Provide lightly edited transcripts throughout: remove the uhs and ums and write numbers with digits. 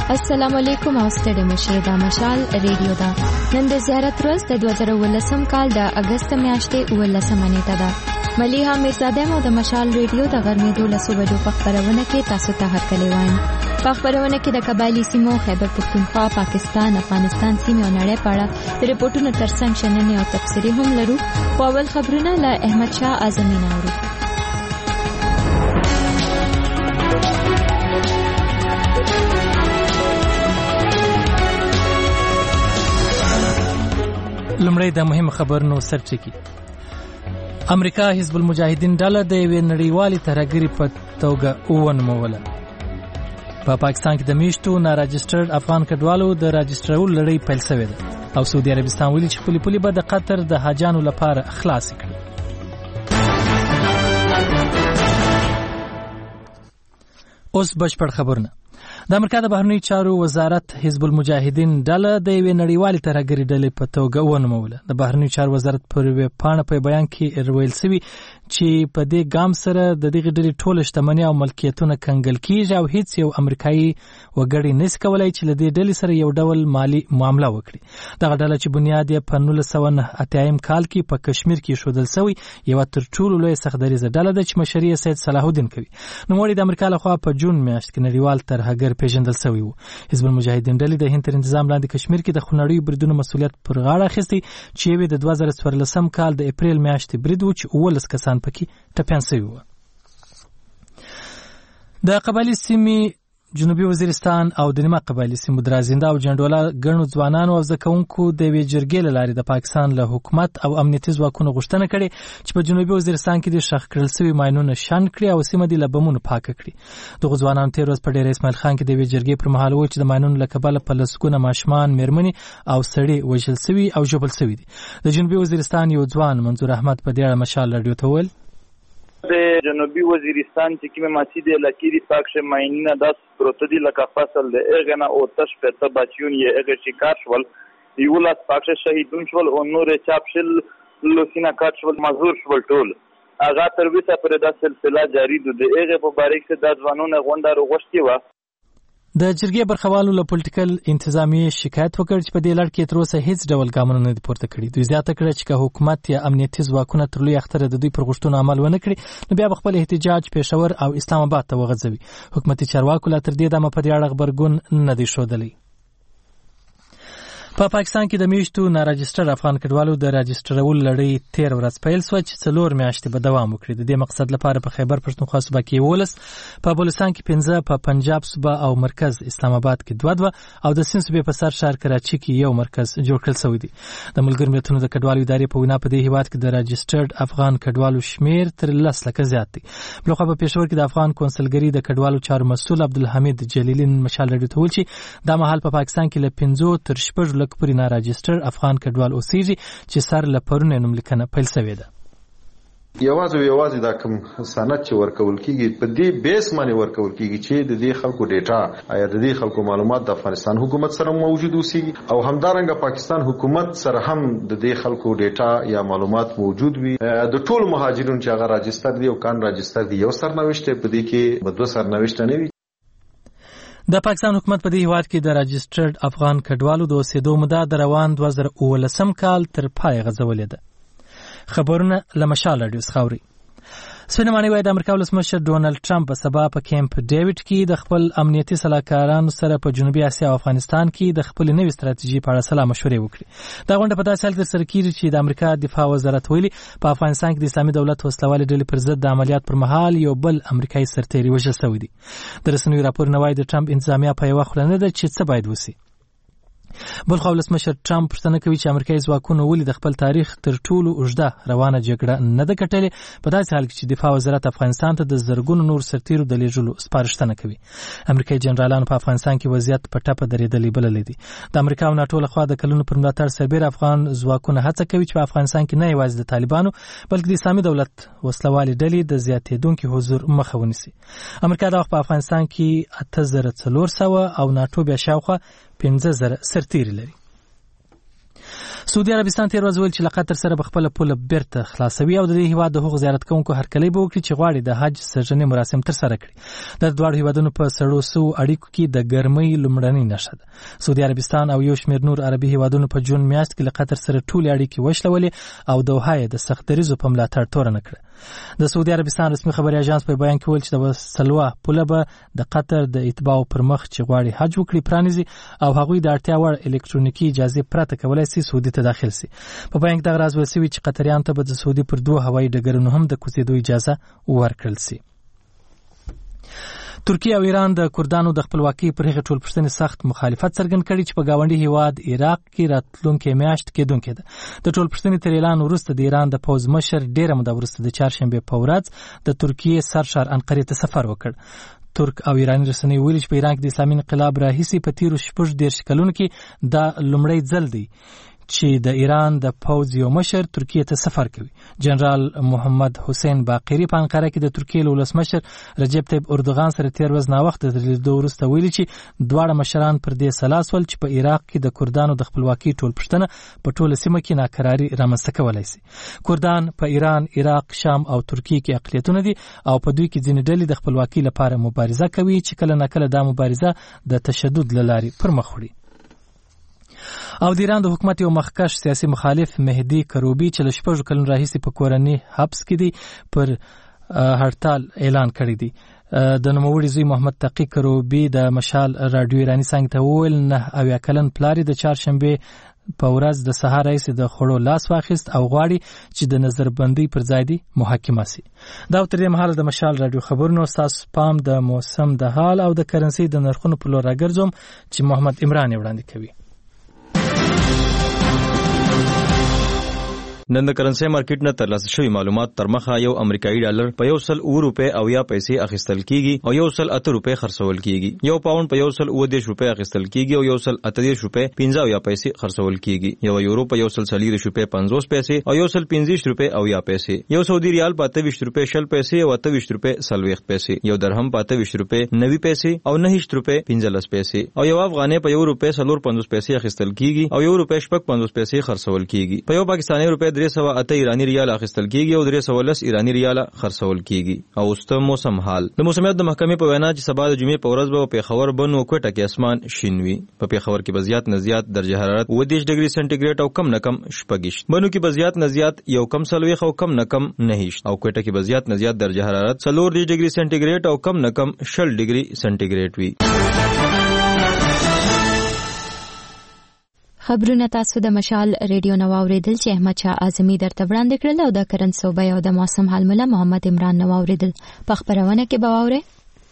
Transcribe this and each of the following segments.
السلام علیکم او ستړي مشه دا مشال ریډیو دا نن د زیارت ورځ د 2019 کال د اگست میاشتې 19 نیټه ده ملیحه میرزاده مو د مشال ریډیو د غرمې 12 بجو په خبرونه کې تاسو ته هرکلی وایم. په خبرونه کې د قبایلی سیمو خیبر پختونخوا پاکستان افغانستان سیمې او نړۍ په اړه د ریپورتونو ترڅنګ شننې او تبصرې هم لرو. په اول خبرونه له احمد شاه اعظمي اورو. لمړی د مهم خبرونو سرچکی. امریکا حزب المجاهدین ډله د یوې نړیوالې ترهګرۍ په توګه ونوموله. په پاکستان کې د میشتو ناراجسټرډ افغان کډوالو د راجسټرولو لړۍ پیل شوې ده او سعودي عربستان ویلي چې خپلې پولې به د قطر د حاجانو لپاره خلاص کړي. اوس بشپړ خبرونه. د امریکا د بهرنیو چارو وزارت حزب المجاهدین ډله د یوې نړیوالې ترهګرۍ ډلې په توګه ونوموله. د بهرنیو چارو وزارت پر ویبپاڼه په بیان کې ویل شوي چې په دې ګام سره د دغې ډلې ټول شتمنۍ او ملکیتونه کنګل کیږي او هیڅ یو امریکایي وګړی نشي کولای چې له دې ډلې سره یو ډول مالی معامله وکړي. دغه ډله چې بنیاد یې په 1980 کال کې په کشمیر کې ښودل شوی یو تر ټولو لویه سختدریزه ډله ده چې مشري یې سید صلاح الدین کوي. نوموړی د امریکا لخوا په جون میاشت کې نړیوال ترهګر پیژندل شوی و. حزب المجاهدین ډلې د هند تر انتظام لاندې کشمیر کې د خونړیو بریدونو مسؤلیت پر غاړه اخیستی چې یې د 2014 کال د اپریل میاشتې برید و چې 19 کسان پکې ټپیان شوي وو. د قبایلی سیمې جنوبي وزیرستان او د نیمه قبایلی سیمو درازنده او جنډوله ګڼو ځوانانو او زده کوونکو د یوې جرګې له لارې د پاکستان له حکومت او امنیتي ځواکونو غوښتنه کړې چې په جنوبي وزیرستان کې د ښخ کړل شوي ماینونه شنډ کړي او سیمه دې له بمونو پاکه کړي. دغو ځوانانو تېره ورځ په ډېره اسماعیل خان کې د یوې جرګې پر مهال وویل چې د ماینونو له کبله په لسګونه ماشومان میرمنې او سړي وژل شوي او ژوبل شوي دي. د جنوبي وزیرستان یو ځوان منظور احمد په دې اړه مشال راډیو ته وویل د جنوبي وزیرستان چې کومه مسجد لکيري پاکشه ماینونه داس پروت دي لکه فصل د اغنه او تش په بچیون یې اغه شکار شول یو لاس پاکشه شهیدون شول او نور چاپشل لوسینا کاټ شول مزور شول ټول هغه تر وسه پر د سلسله جاری ده د اغه په باریک څخه د ځوانونو غونډه وروغشتي و. د جرګې برخوالو له پولیټیکل انتظامیې شکایت وکړ چې په دې لړ کې تر اوسه هیڅ ډول ګامونه نه دي پورته کړي. دوی زیاته کړه چې که حکومت یا امنیتي ځواکونه تر لوی اختره د دوی پر غوښتنو عمل ونه کړي نو بیا به خپل احتجاج پېښور او اسلام آباد ته وغځوي. حکومتي چارواکو لا تر دې دمه په دې اړه غبرګون نه دی ښودلی. په پاکستان کې د میشتو ناراجسټر افغان کډوالو د راجسټرولو لړۍ 13 ورځ پیل شوه چې 4 میاشتې به دوام وکړي. د دې مقصد لپاره په خیبر پښتونخوا صوبه کې 11 په بلوچستان کې 15 په پنجاب صوبه او مرکز اسلام آباد کې 2 او د سند صوبې په سر شهر کراچي کې یو مرکز جوړ کړل شوی دی. د ملګرو ملتونو د کډوالو ادارې په وینا په دې هیواد کې د راجسټرډ افغان کډوالو شمیر تر 10 لکه زیات دی. بلخوا په پېښور کې د افغان کونسلګرۍ د کډوالو چارو مسؤل عبدالحمید جلیلی مشال راډیو ته ویل چې دا مهال په پاکستان کې له 15 تر 16 لک پورې ناراجسټر افغان کډوال اوسېږي چې سر له پرونه نوملیکنه پیل شوې ده. یوازې دا کوم سند چې ورکول کیږي په دې بیس باندې ورکول کیږي چې د دې خلکو ډیټا یا د دې خلکو معلومات د افغانستان حکومت سره موجود اوسي او همدارنګه پاکستان حکومت سره هم د دې خلکو ډیټا یا معلومات موجود وي. د ټول مهاجرونو چې هغه راجستر دي او کان راجستر دي یو سرنوشت په دې کې بدو سرنوشت نه وي. د پاکستان حکومت په دې هیواد کې د راجسټرډ افغان کډوالو د اوسېدو موده د روان 2019 کال تر پای غځولې ده. خبرونه له مشال راډیو څخه اوري. سپینماني وايي د امریکا ولسمشر ډونالډ ټرمپ په سبا په کیمپ ډیوډ کې د خپل امنیتي سلاکارانو سره په جنوبي اسیا او افغانستان کې د خپل نوې ستراتیژي په اړه سلا مشورې وکړي. دا غونډه په داسې حال کې ترسره کیږي چې د امریکا دفاع وزارت ویلي په افغانستان کې د اسلامي دولت وسلوالې ډلې پر ضد د عملیات پر مهال یو بل امریکایي سرتیری وژل شوی دی. د رسنیو راپورونه وايي د ټرمپ انتظامیه په یوه خوله نه ده چې څه باید وشي. بلخوا ولسمشر ټرمپ پوښتنه کوي چې امریکایي ځواکونو ولې د خپل تاریخ تر ټولو اوږده روانه جګړه نه ده ګټلې په داسې حال کې چې دفاع وزارت افغانستان ته د زرګونو نور سرتیرو د لیږلو سپارښتنه کوي. امریکایي جنرالانو په افغانستان کې وضعیت په ټپه درېدلی بللی دی. د امریکا او ناټو لخوا د کلونو پر ملاتړ سربېره افغان ځواکونه هڅه کوي چې په افغانستان کې نه یوازې د طالبانو بلکې د اسلامي دولت وسلوالې ډلې د زیاتېدونکي حضور مخه ونیسي. امریکا د وخت په افغانستان کې 8400 او ناټو بیا شاوخوا 15000 سرتیري لري. سعودي عربستان تیر ورځ ویل چې له قطر سره به خپل پوله بیرته خلاصوي او د دې هیواد د هغو زیارت کوونکو هرکلی به وکړي چې غواړي د حج سرژنې مراسم ترسره کړي. د دواړو هیوادونو په سړو سوو اړیکو کې د ګرمۍ لومړنۍ نښه ده. سعودي عربستان او یو شمېر نور عربي هیوادونو په جون میاشت کې له قطر سره ټولې اړیکې وشلولې او دوحه یې د سخت دریځو په ملاتړ تورنه کړه. د سعودي عربستان رسمي خبري اژانس په بیان کې ویل چې د سلوا پوله به د قطر د اتباعو پر مخ چې غواړي حج وکړي پرانیزي او هغوی د اړتیا وړ الکترونیکي اجازه پرته کولای شي سعودي ته داخل شي. په بیان کې دغه راز ویل شوی چې قطریان ته به د سعودي پر دوه هوایي ډګرونو هم د کوزیدو اجازه ورکړل شي. ترکیه او ایران د کردانو د خپلواکۍ پر هغه ټولپوښتنې سخت مخالفت څرګند کړي چې په گاونډي هیواد عراق کې راتلونکې میاشت کېدونکې ده. د ټولپوښتنې تر اعلان وروسته د ایران د پوځ مشر ډېره موده وروسته د چهارشنبې په ورځ د ترکیې سرشار انقرې ته سفر وکړ. ترک او ایراني رسنۍ ویلي چې په ایران کې د اسلامي انقلاب راهیسې په تیرو 14 کلونو کې دا لومړی ځل دی چې د ایران د پوځ یو مشر ترکیه ته سفر کوي. جنرال محمد حسین باقری په انقره کې د ترکیې له ولسمشر رجب طیب اردوغان سره تیر ورځ ناوخته د لیدو وروسته ویلي چې دواړه مشران پر دې سلا سول چې په عراق کې د کردانو د خپلواکۍ ټولپوښتنه په ټوله سیمه کې ناکراري رامنځته کولی شي. کردان په ایران، عراق، شام او ترکیې کې اقلیتونه دي او په دوی کې ځینې ډلې د خپلواکۍ لپاره مبارزه کوي چې کله ناکله دا مبارزه د تشدد له لارې پر مخ وړي. او د ایران د حکومت یو مخکښ سیاسي مخالف مهدي کروبي چې له 6 کلونو راهیسې په کورني حبس کې دی پر هړتال اعلان کړی دی. د نوموړي زوی محمد تقی کروبي د مشال رادیو ایرانی څنګه ته وویل 9 کلن پلار د چهارشنبې په ورځ د سهار راهیسې د خوړو لاس واخیست او غواړي چې د نظربندۍ پر ځای دی محاکمه شي. دا تر دې مهاله د مشال رادیو خبرونو ستاسو پام د موسم د حال او د کرنسي د نرخونو په لور راګرځوم چې محمد عمران وړاندې کوي. نن د کرنسي مارکیټ نه ترلاسه شوی معلومات تر مخه یو امریکایي ډالر په 100 روپے او یا پیسې اخیستل کیږي او 108 روپے خرڅول کیږي. یو پاوند په 110 روپے اخیستل کیږي او 138 روپے 15 یا پیسې خرڅول کیږي. یو یورو په 140 روپے 50 پیسې او 115 روپے او یا پیسې. یو سعودي ریال په 28 روپے 60 پیسې او 28 روپے 40 پیسې. یو درهم په 28 روپے 90 پیسې او 9 روپے 15 پیسې. او یو افغانۍ په 1 روپے 50 پیسې اخیستل کیږي او 1 روپے 50 پیسې خرڅول کیږي. په یو پاکستاني روپے 308 ایرانی ریال اخیستل کیږي او 310 ایرانی ریال خرڅول کیږي. او اوس موسم حال. د موسمیات د محکمې په وینا چې سبا د جمعې په ورځ به په پیښور بنو کوټه کې اسمان شین وي. په پیښور کې به زیات نه زیات درجه حرارت 30 ډیګري سنټیګریډ او کم نه کم 26. بنو کې به زیات نه زیات یو کم سلويخ او کم نه کم 9 او کوټه کې به زیات نه زیات درجه حرارت 30 ډیګري سنټیګریډ او کم نه کم 20 ډیګري سنټیګریډ وي. خبرونه تاسو د مشال ریډیو نو اوریدل چې احمد شاه اعظمي درته وړاندې کړل او د کرن صوبې او د موسم حال مله محمد عمران نو اوریدل. په خبرونه کې به واورئ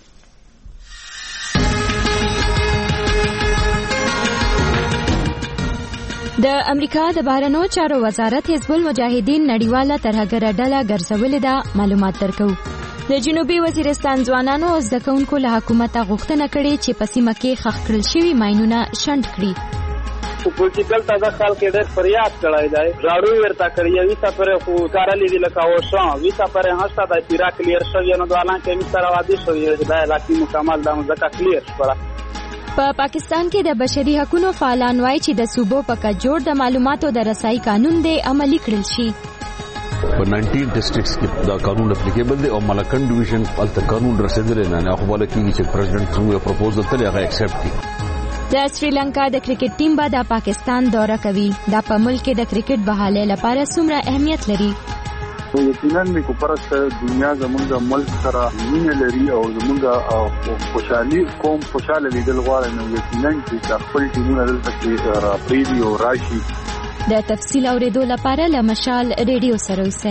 د امریکا د بهرنیو چارو وزارت حزب المجاهدین نړیواله ترهګره ډله ګرځولې ده. معلومات درکو. د جنوبي وزیرستان ځوانانو او زده کوونکو له حکومت غوښتنه کړې چې په سیمه کې ښخ کړل شوي ماینونه شنډ کړي. پولیټیکل تازه خال کې ډېر فریاد کړی دی. راډیو ورته کړی وي سفر خو کارلې دی لکه اوشان وي سفر هسته د پیرا کلیر شوی نو دالان کې می سره وادي شوی دی علاقې مکمل د مزکه کلیر شوه. په پاکستان کې د بشري حقوقو فعالان وایي چې د صوبو په کجوړ د معلوماتو د رسایي قانون دی عملي کړل شي. په 19 ډیسټریکټس کې دا قانون اپلیکیبل دی او ملکن ډیویژن الته قانون رسیدلی نه خو بل کېږي چې پریزیدنت څنګه پروپوزل تل هغه ایکسپټ کړي. د سریلانکا د کرکټ ټیم به د پاکستان دوره کوي. دا په ملک کې د کرکټ بحالۍ لپاره څومره اهمیت لري؟ یقینا مې کو پرسته دنیا زمونږ ملک سره مینه لري او زمونږ خوشحالي قوم خوشاله لیدل غواړي نو یقینا چې خپل ټیمونه دلته کې راپریدي او راشي. د تفصیل اوریدو لپاره له مشال ریډیو سره اوسئ.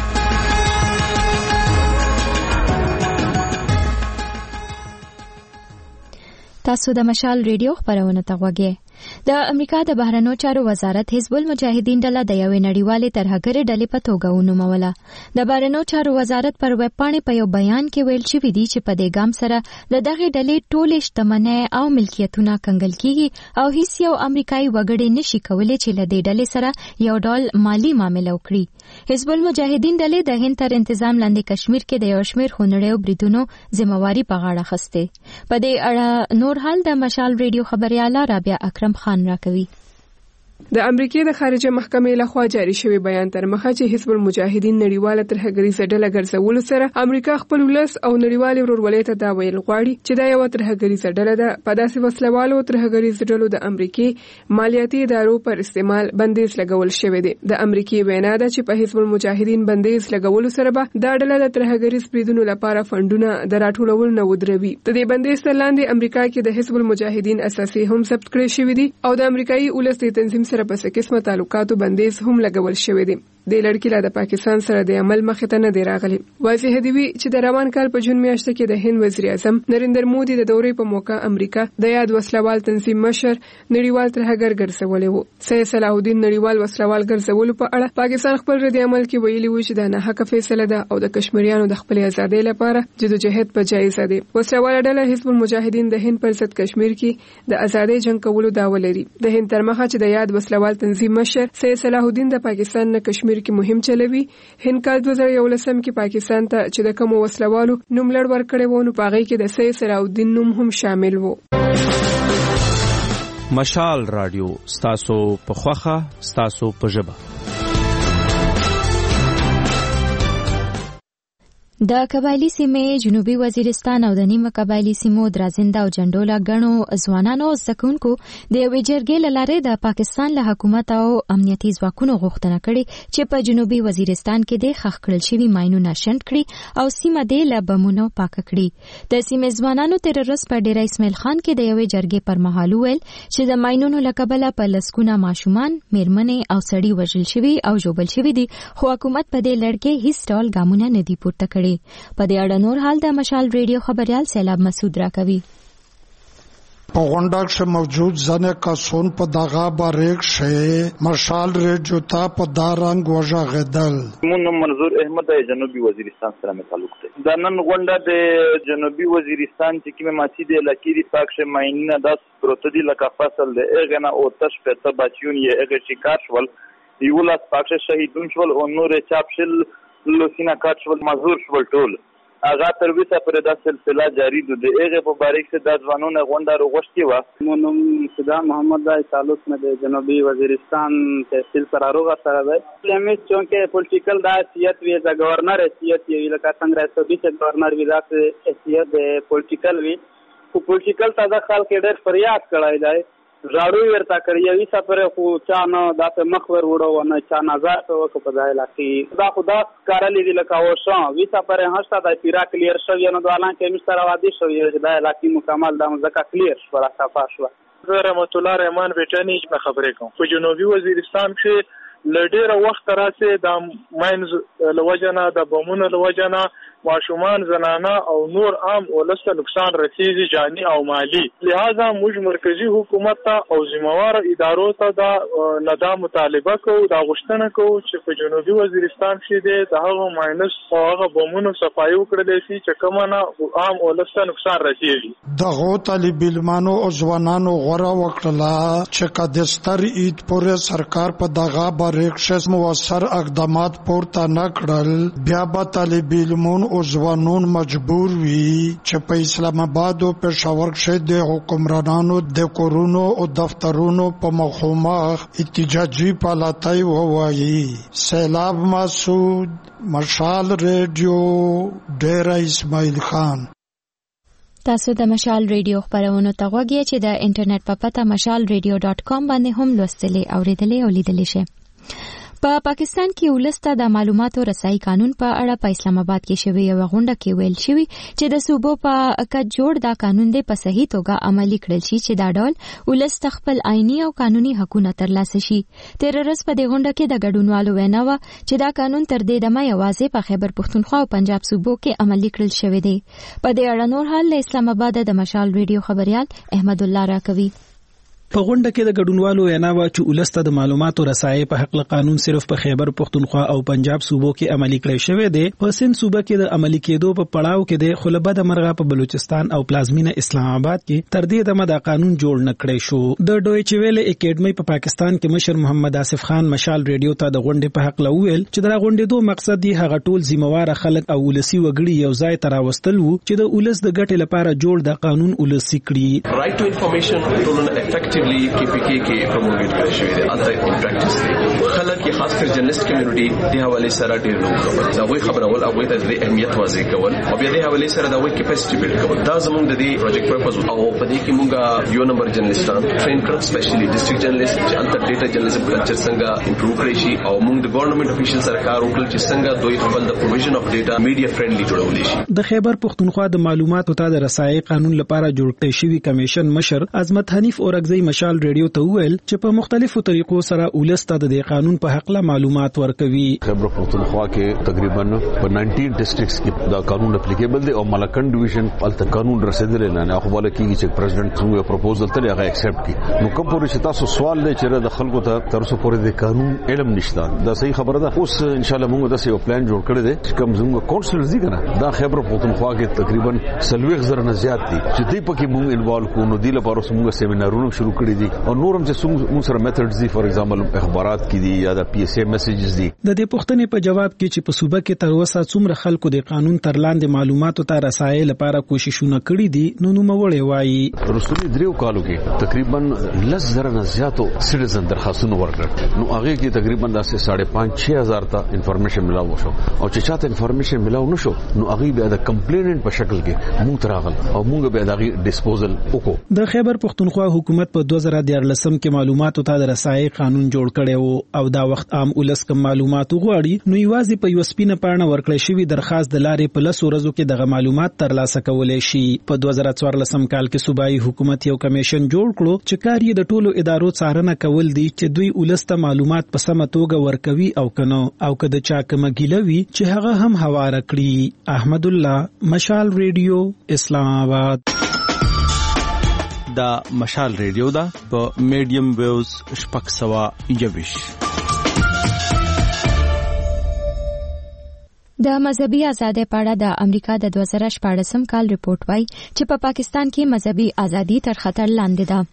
تاسو د مشال ریډیو خبرونه ته غوږی. د امریکا د بهرنیو چارو وزارت حزب المجاهدین ډله د یوې نړیوالې ترهګرې ډلې په توګه ونوموله. د بهرنیو چارو وزارت پر ویب پاڼې په یو بیان کې ویل شوي دي چې په دې ګام سره د دغې ډلې ټولې شتمنۍ او ملکیتونه کنګل کیږي او هیڅ یو امریکایي وګړی نشي کولی چې له دې ډلې سره یو ډول مالی معامله وکړي. حزب المجاهدین ډلې د هند تر انتظام لاندې کشمیر کې د یو شمېر خونړیو بریدونو ذمہواری په غاړه اخیستې. په دې اړه نور حال د مشال ریډیو خبرياله رابعه اکرم خان راکوي. د امریکای د خارجه محکمې لخوا جاری شوی بیان تر مخه چې حزب المجاهدین نړیواله ترهګریزه ډله ګرځولو سره امریکا خپل ولس او نړیوال ورورولۍ ته دا ویل غواړي چې دا یو ترهګریزه ډله ده. په داسې وسلوالو ترهګریزه ډلو د امریکای مالیاتي ادارو پر استعمال بندیز لګول شوی دی. د امریکای وینا ده چې په حزب المجاهدین بندیز لګولو سره به دا ډله د ترهګریز بریدونو لپاره فندونه د راټولول نه ودروي. د دې بندیز تر لاندې امریکا کې د حزب المجاهدین اساسي هم ثبت کړی شوی دی او د امریکایي ولسي تنظیم سره په څه قسمه تعلقاتو بندیز هم لګول شوی دی. د لړکی لا د پاکستان سره د عمل مخ ته نه دی راغلی. واضح دی چې د روان کال په جون میاشت کې د هند وزیر اعظم نریندر مودي د دورې په موقع امریکا د یاد وسلوال تنظیم مشر نړیوال ترهګر ګرځولې وو. سید صلاح الدین نړیوال وسلوال ګرځولو په اړه پاکستان خپل رد عمل کې ویلي و چې دا نه حق فیصله ده او د کشمیریانو د خپل ازادۍ لپاره جدوجہد په جایزه دی. وسلوال ډله حزب المجاهدین د هند پر ضد کشمیر کې د ازادۍ جنگ کولو داوا لري. د هند تر مخه چې د یاد وسلوال تنظیم مشر سید صلاح الدین د پاکستان نه کشمیر کې مهم چلوي. هند کال 2011 کې پاکستان ته چې د کوم وسلوالو نوم لړ ورکړی و نو پاغي کې د سید صلاح الدین نوم هم شامل و. مشال رادیو ستاسو په خوخه ستاسو په ژبه. د قبایلی سیمې جنوبي وزیرستان او د نیمه قبایلی سیمو درازنده او جنډولا غنو ځوانانو زکونکو د یوې جرګې لاره د پاکستان له حکومت او امنیتي ځواکونو غوښتنه کړې چې په جنوبي وزیرستان کې د خښ کړل شوي ماینونه شنډ کړي او سیمه د له بمونو پاک کړي. د سیمې ځوانانو تر ورځ په ډیره اسماعیل خان کې د یوې جرګې پر مهال ویل چې د ماینونو لکبله په لسکونه ماشومان میرمنې او سړي وژل شوي او ژوبل شوي دي خو حکومت په دې لړ کې هیڅ ډول ګامونه نه دي پورته کړي. په دې اړه نور حال د مشال ریډیو خبريال سیلاب مسعود راکوي. په غونډه کې موجود ځنه کسون په دغه باریک شه مشال ریډیو ته په دارنګ وژغدل. مون منظور احمد د جنوبي وزیرستان سره تعلق دی. د نن غونډه د جنوبي وزیرستان چې کومه ماسی د لکيري پاکشه ماینه د پروتدي لکه فصل د اغنا او تش په بچیون یې اګه شکار شول یولاس پاکشه شهیدون شول او نور چاپشل لوسینا کاټول مزور شول ټول اغا تر وسه پر دا سلسله جاری ده. د هغه په باره کې د ځوانونو غونډه وروغشتي و. مونږ صدا محمد دای تعلق نه د جنوبي وزیرستان تحصیل سره روغه سره ده. لمس چونکه پولیټیکل دا سیاست وی د گورنر سیاست وی لکه څنګه راځي چې گورنر وی دا سیاست د پولیټیکل وی خو پولیټیکل تدخل کې ډېر فریاد کړای دی. راړو ورته کړی وی سفر خو چا نه داسه مخور وړو نه چا نظر په وکړه په ځای لکه دا خدا کارلې دی لکه وشا وی سفر هشته د پیرا کلیر شوی نو د اعلان کې مستر وادي شوی دا لکه مکمل د مزکه کلیر شو را صفه شو. رحمت الله رحمان ویټانی خبرې کوم. په جنوبي وزیرستان کې لډیره وخت راځي د ماینز لوجنه د بمونو لوجنه ماشومان زنانه او نور عام ولسته نقصان رسیږي جانی او مالی. لہذا موږ مرکزی حکومت ته او ذمہوار ادارو ته دا ندا مطالبه کوو دا غوښتنه کوو چې په جنوبي وزیرستان کې د هغه ماینز او هغه بمونو صفایي وکړل شي چې کومه عام ولسته نقصان رسیږي. دغه طالب علمانو او ځوانانو غوړه وکړه چې کدستر عید پورې سرکار په دغه باریکشس موثر اقدامات پورته نه کړل بیا به طالب علمون او ځوانون مجبور وي چې په اسلام آباد او پېښور کې د حکمرانانو د کورونو او دفترونو په مخامخ احتجاجي پالاتای ووایي. سیلاب مسعود مشال ریډیو ډیره اسماعیل خان. تاسو د مشال ریډیو خبرونه ته غوږی چې د انټرنیټ په پته mashalradio.com باندې هم لوستلی او اوریدلی او لیدلی شئ. په پاکستان کې ولسته د معلوماتو رسایي قانون په اړه په اسلام آباد کې شوی یو غونډه کې ویل شوی چې د صوبو په کډ جوړ دا قانون دی په صحیح توګه عملي کړل شي چې دا ډول ولسته خپل آئینی او قانوني حقوقونه ترلاسه شي. تیر ورځ په دې غونډه کې د ګډونوالو وینا و چې دا قانون تر دې دمه یوازې په خیبر پښتونخوا او پنجاب صوبو کې عملي کړل شوی دی. په دې اړه نور حال له اسلام آباد د مشال ریډیو خبريال احمد الله راکوي. په غونډه کې د ګډونوالو وینا و چې ولسته د معلوماتو رسایي په حق قانون صرف په خیبر پښتونخوا او پنجاب صوبو کې عملي کړی شوی دی. په سند صوبه کې د عملي کېدو په پړاو کې د خلبه د مرغه په بلوچستان او پلازمینه اسلام آباد کې تر دې دمه د قانون جوړ نه کړی شو. د ډویچ ویل اکیډمي په پاکستان کې مشر محمد آصف خان مشال ریډیو ته د غونډې په حق لویل چې د غونډې دوه مقصد دی هغه ټول ذمہوار خلک او ولسی وګړي یو ځای ته راوستل وو چې د ولس د ګټې لپاره جوړ د قانون ولسی کړي. Right to information ټولنه افیکټیو ایفیکټیولی KPK کې پروموټ کړی شوی دی اذر ان پریکټیس دی خلک کې خاص کر جرنالست کمیونټي د حواله سره ډیر لوړ خبر دا وایي خبرول او د اهمیت واضح کول او بیا د حواله سره دا وایي کیپاسټي بیلډ کول دا زموږ د دې پروجیکټ پرپز او په دې کې موږ یو نمبر جرنالستان ټرین کړو سپیشلی ډیسټریکټ جرنالست چې انټر ډیټا جرنالیزم کلچر څنګه امپروو کړی شي او موږ د ګورنمنت افیشل سره کار وکړل چې څنګه دوی خپل د پروویژن اف ډیټا میډیا فرندلی جوړول شي د خیبر پختونخوا د معلوماتو ته د رسایي قانون لپاره جوړ کړی شوی کمیشن مشر عظمت حنیف اورګزی مشال ریډیو ته وویل چې په مختلفو طریقو سره ولسته د قانون په حق له معلومات ورکوي. خیبر پختونخوا کې تقریبا په 19 ډیسټریکټس کې دا قانون اپلیکیبل دی او ملکن ډیویژن الته قانون رسیدل نه خو بل کېږي چې پریزیدنت څنګه پروپوزل ته هغه ایکسپټ کړي. نو کوم پورې چې تاسو سوال دی چې د خلکو ته تر اوسه پورې د قانون علم نشته دا صحیح خبره ده. اوس ان شاء الله موږ د یو پلان جوړ کړی دی چې کوم زموږ کونسلز دي کنه دا خیبر پختونخوا کې تقریبا 40,000 نه زیات دي چې دوی پکې موږ انوالو کو. نو دی لپاره موږ سیمینارونه شروع کړی دي او نورم چې موږ سره میتھډز دي فار ایگزامپل اخبارات کې دي یا د PSA میسیجز دي. د دې پوښتنې په جواب کې چې په صوبه کې تر اوسه څومره خلکو د قانون تر لاندې معلوماتو ته رسایي لپاره کوششونه کړي دي نو نوموړی وایي رسولي دریو کالو کې تقریبا 10,000 نه زیاتو سټیزن درخواستونه ورکړل. نو هغه کې تقریبا 5,500 ته انفارمیشن ملاو شو او چې چاته انفارمیشن ملاو نشو نو هغه بیا د کمپلیننټ په شکل کې موږ تراغل او موږ بیا دغه ډیسپوزل وکړو. د خیبر پختونخوا حکومت په 2014 کې معلوماتو ته د رسایي قانون جوړ کړی وو او دا وخت عام ولس کوم معلومات غواړي نو یوازې په یو سپینه پاڼه ورکړی شوی درخواست د لارې په 10 ورځو کې دغه معلومات ترلاسه کولای شي. په 2014 کال کې صوبایي حکومت یو کمیشن جوړ کړو چې کار یې د ټولو ادارو څارنه کول دي چې دوی ولسته معلومات په سمه توګه ورکوي او کنه او کده چا کوم ګیلوي چې هغه هم حواله کړي. احمد الله مشال ریډیو اسلام آباد. دا مشال ریډیو دا په میډیم ویوز شپږ سوه 21. د مذهبي ازادۍ په اړه د امریکا د 2014 کال ریپورت وايي چې په پاکستان کې مذهبي ازادي تر خطر لاندې ده.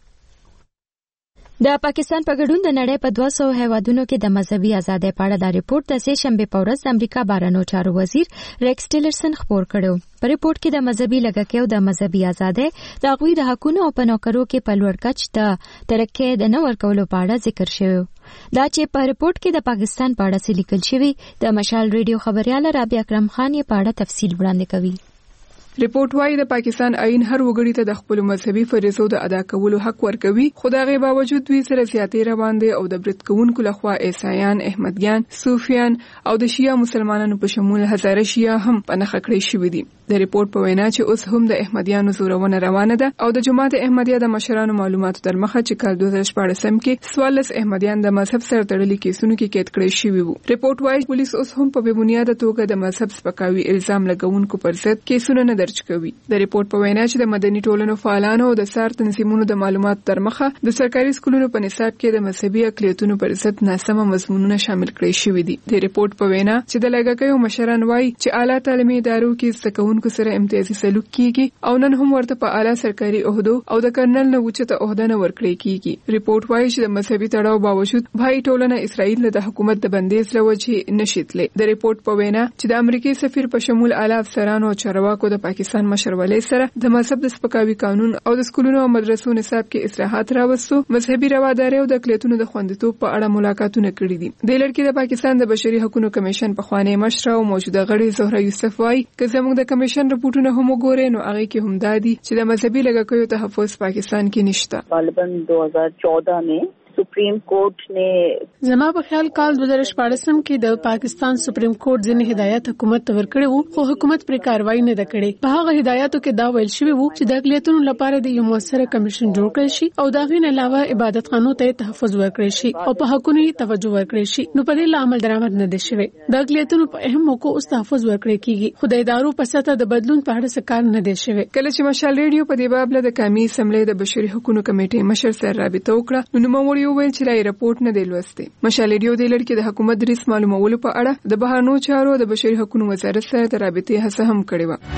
د پاکستان په ګډون د نړۍ په 200 هیوادونو کې د مذهبي ازادۍ په اړه د ریپورت د سه شنبه په ورځ د امریکا بهرنیو چارو وزیر ریکس ټیلرسن خبر کړو. په ریپورت کې د مذهبي لګښتو د مذهبي ازادۍ د غوي د حقوقو او پنوکرو کې په لوړ کچ د ترقۍ د نو ورکولو په اړه ذکر شوی. دا چې په ریپورت کې د پاکستان په اړه لیکل شوی د مشال ریډیو خبريال رابعه اکرم خان یې په اړه تفصیل وړاندې کوي. ریپورت وايي د پاکستان آئین هر وګړي ته د خپل مذهبي فریضو د ادا کولو حق ورکوي خو دا غي باوجود دوی سره زیاتې روان دي او د برت کوونکو لخوا عیسایان، احمدیان، صوفیان او د شیعه مسلمانانو په شمول هزاره شیعه هم په نخښه کړی شوی دي. د ریپورت په وینا چې اوس هم د احمدیانو زورونه روانه ده او د جماعت احمدیه د مشرانو معلوماتو تر مخه چې کال 2014 کې 14 احمدیان د مذهب سره تړلي کیسونو کې قید کړی شوی وو. ریپورت وايي پولیس اوس هم په بې بنیاده توګه د مذهب سپکاوي الزام لګونکو پر ضد کیسونه نه درج کوي. د ریپورت په وینا چې د مدني ټولنو فعالانو او د سار تنظیمونو د معلوماتو تر مخه د سرکاري سکولونو په نصاب کې د مذهبي اقلیتونو پر ضد ناسمه مضمونونه شامل کړی شوی دي. د ریپورت په وینا چې د لګښتو مشران وايي چې اعلی تعلیمي ادارو کې زدهکوونکو سره امتیازي سلوک کیږي او نن هم ورته په اعلی سرکاري عہدو او د کرنل نه وچته عہده نه ورکړی کیږي. ریپورت وايي چې د مذهبي تړاو باوجود بھائی ټولنه اسرائیل له حکومت د بندیز لوجه نشیتلې. د ریپورت په وینا چې د امریکای سفیر په شمول اعلی افسرانو او چارواکو د پاکستان مشرولۍ سره د مذهب د سپکاوي قانون او د سکولونو او مدرسو نصاب کې اصلاحات راوستو مذهبي رواداري او د اقلیتونو د خوندیتوب په اړه ملاقاتونه کړي دي. د لړ کې د پاکستان د بشري حقوقو کمیشن په خوانی مشر او موجوده غړي زهره یوسف وايي چې زموږ د کمیشن رپورټونه هم وګورئ نو هغه کې هم دادي چې د مذهبي لګښتو تحفظ پاکستان کې نشته. غالبا 2014 में سپریم کورټ نے زما په خیال کال 2014 کې د پاکستان سپریم کورټ ځینې هدایت حکومت ته ورکړي وو خو حکومت پر کاروایی نه کړې. په هغه هدایتو کې دا ویل شوی وو چې د اقلیتونو لپاره د یو موثره کمیشن جوړ کړي شي او دا غوښنه علاوه عبادت خانو ته تحفظ ورکړي شي او په حقوقو توجه ورکړي شي. نو په دې عمل درآمد نه دي شوی. د اقلیتونو په اهم موکو اوس تحفظ ورکړي کیږي خو د ادارو په سطح د بدلون په اړه څه کار نه دي شوی. کله چې مشال ریډیو په دې باب له قومي اسمبلی د بشري حقوقو کمیټې مشر سره رابطه وکړه نو نوموړي وویل چې لا رپورټ نه دی لوستي. مشال ریډیو د لړ کې د حکومت دریس معلومولو په اړه د بهرنیو چارو د بشري حقوقو وزارت سره د رابطې هڅه هم کړې و.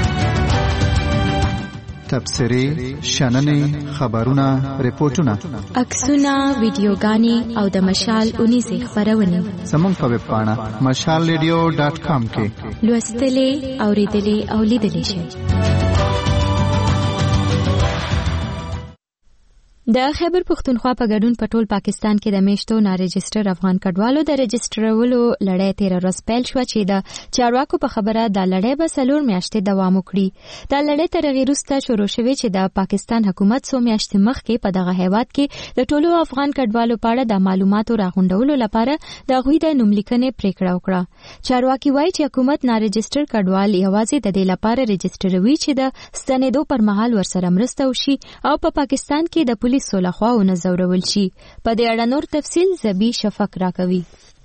تبصرې، شننې، خبرونه، ریپورتونه، عکسونه، ویډیوګانې او د مشال 19 خبرونه زموږ په ویب پاڼه mashalradio.com کې لوستلې، اوریدلې او لیدلې شئ. د خیبر پښتونخوا په ګډون په ټول پاکستان کې د میشتو ناریجسټر افغان کډوالو د رجسټرولو لړۍ 13 ورځ پیل شو چې د چارواکو په خبره د لړۍ به 4 میاشتې دوام وکړي. د لړۍ تر هغې وروسته شروع شوې چې د پاکستان حکومت 100 میاشتې مخکې په دغه هیواد کې د ټولو افغان کډوالو په اړه د معلوماتو راغونډولو لپاره د هغوی د نوملیکنې پریکړه وکړه. چارواکي وایي چې حکومت ناریجسټر کډوال یوازې د دې لپاره رجسټروي چې د ستنېدو پر مهال ورسره مرسته وشي او په پاکستان کې د پولیسو لخوا ونځورول شي. په دې اړه نور تفصیل زبی شفق راکوي.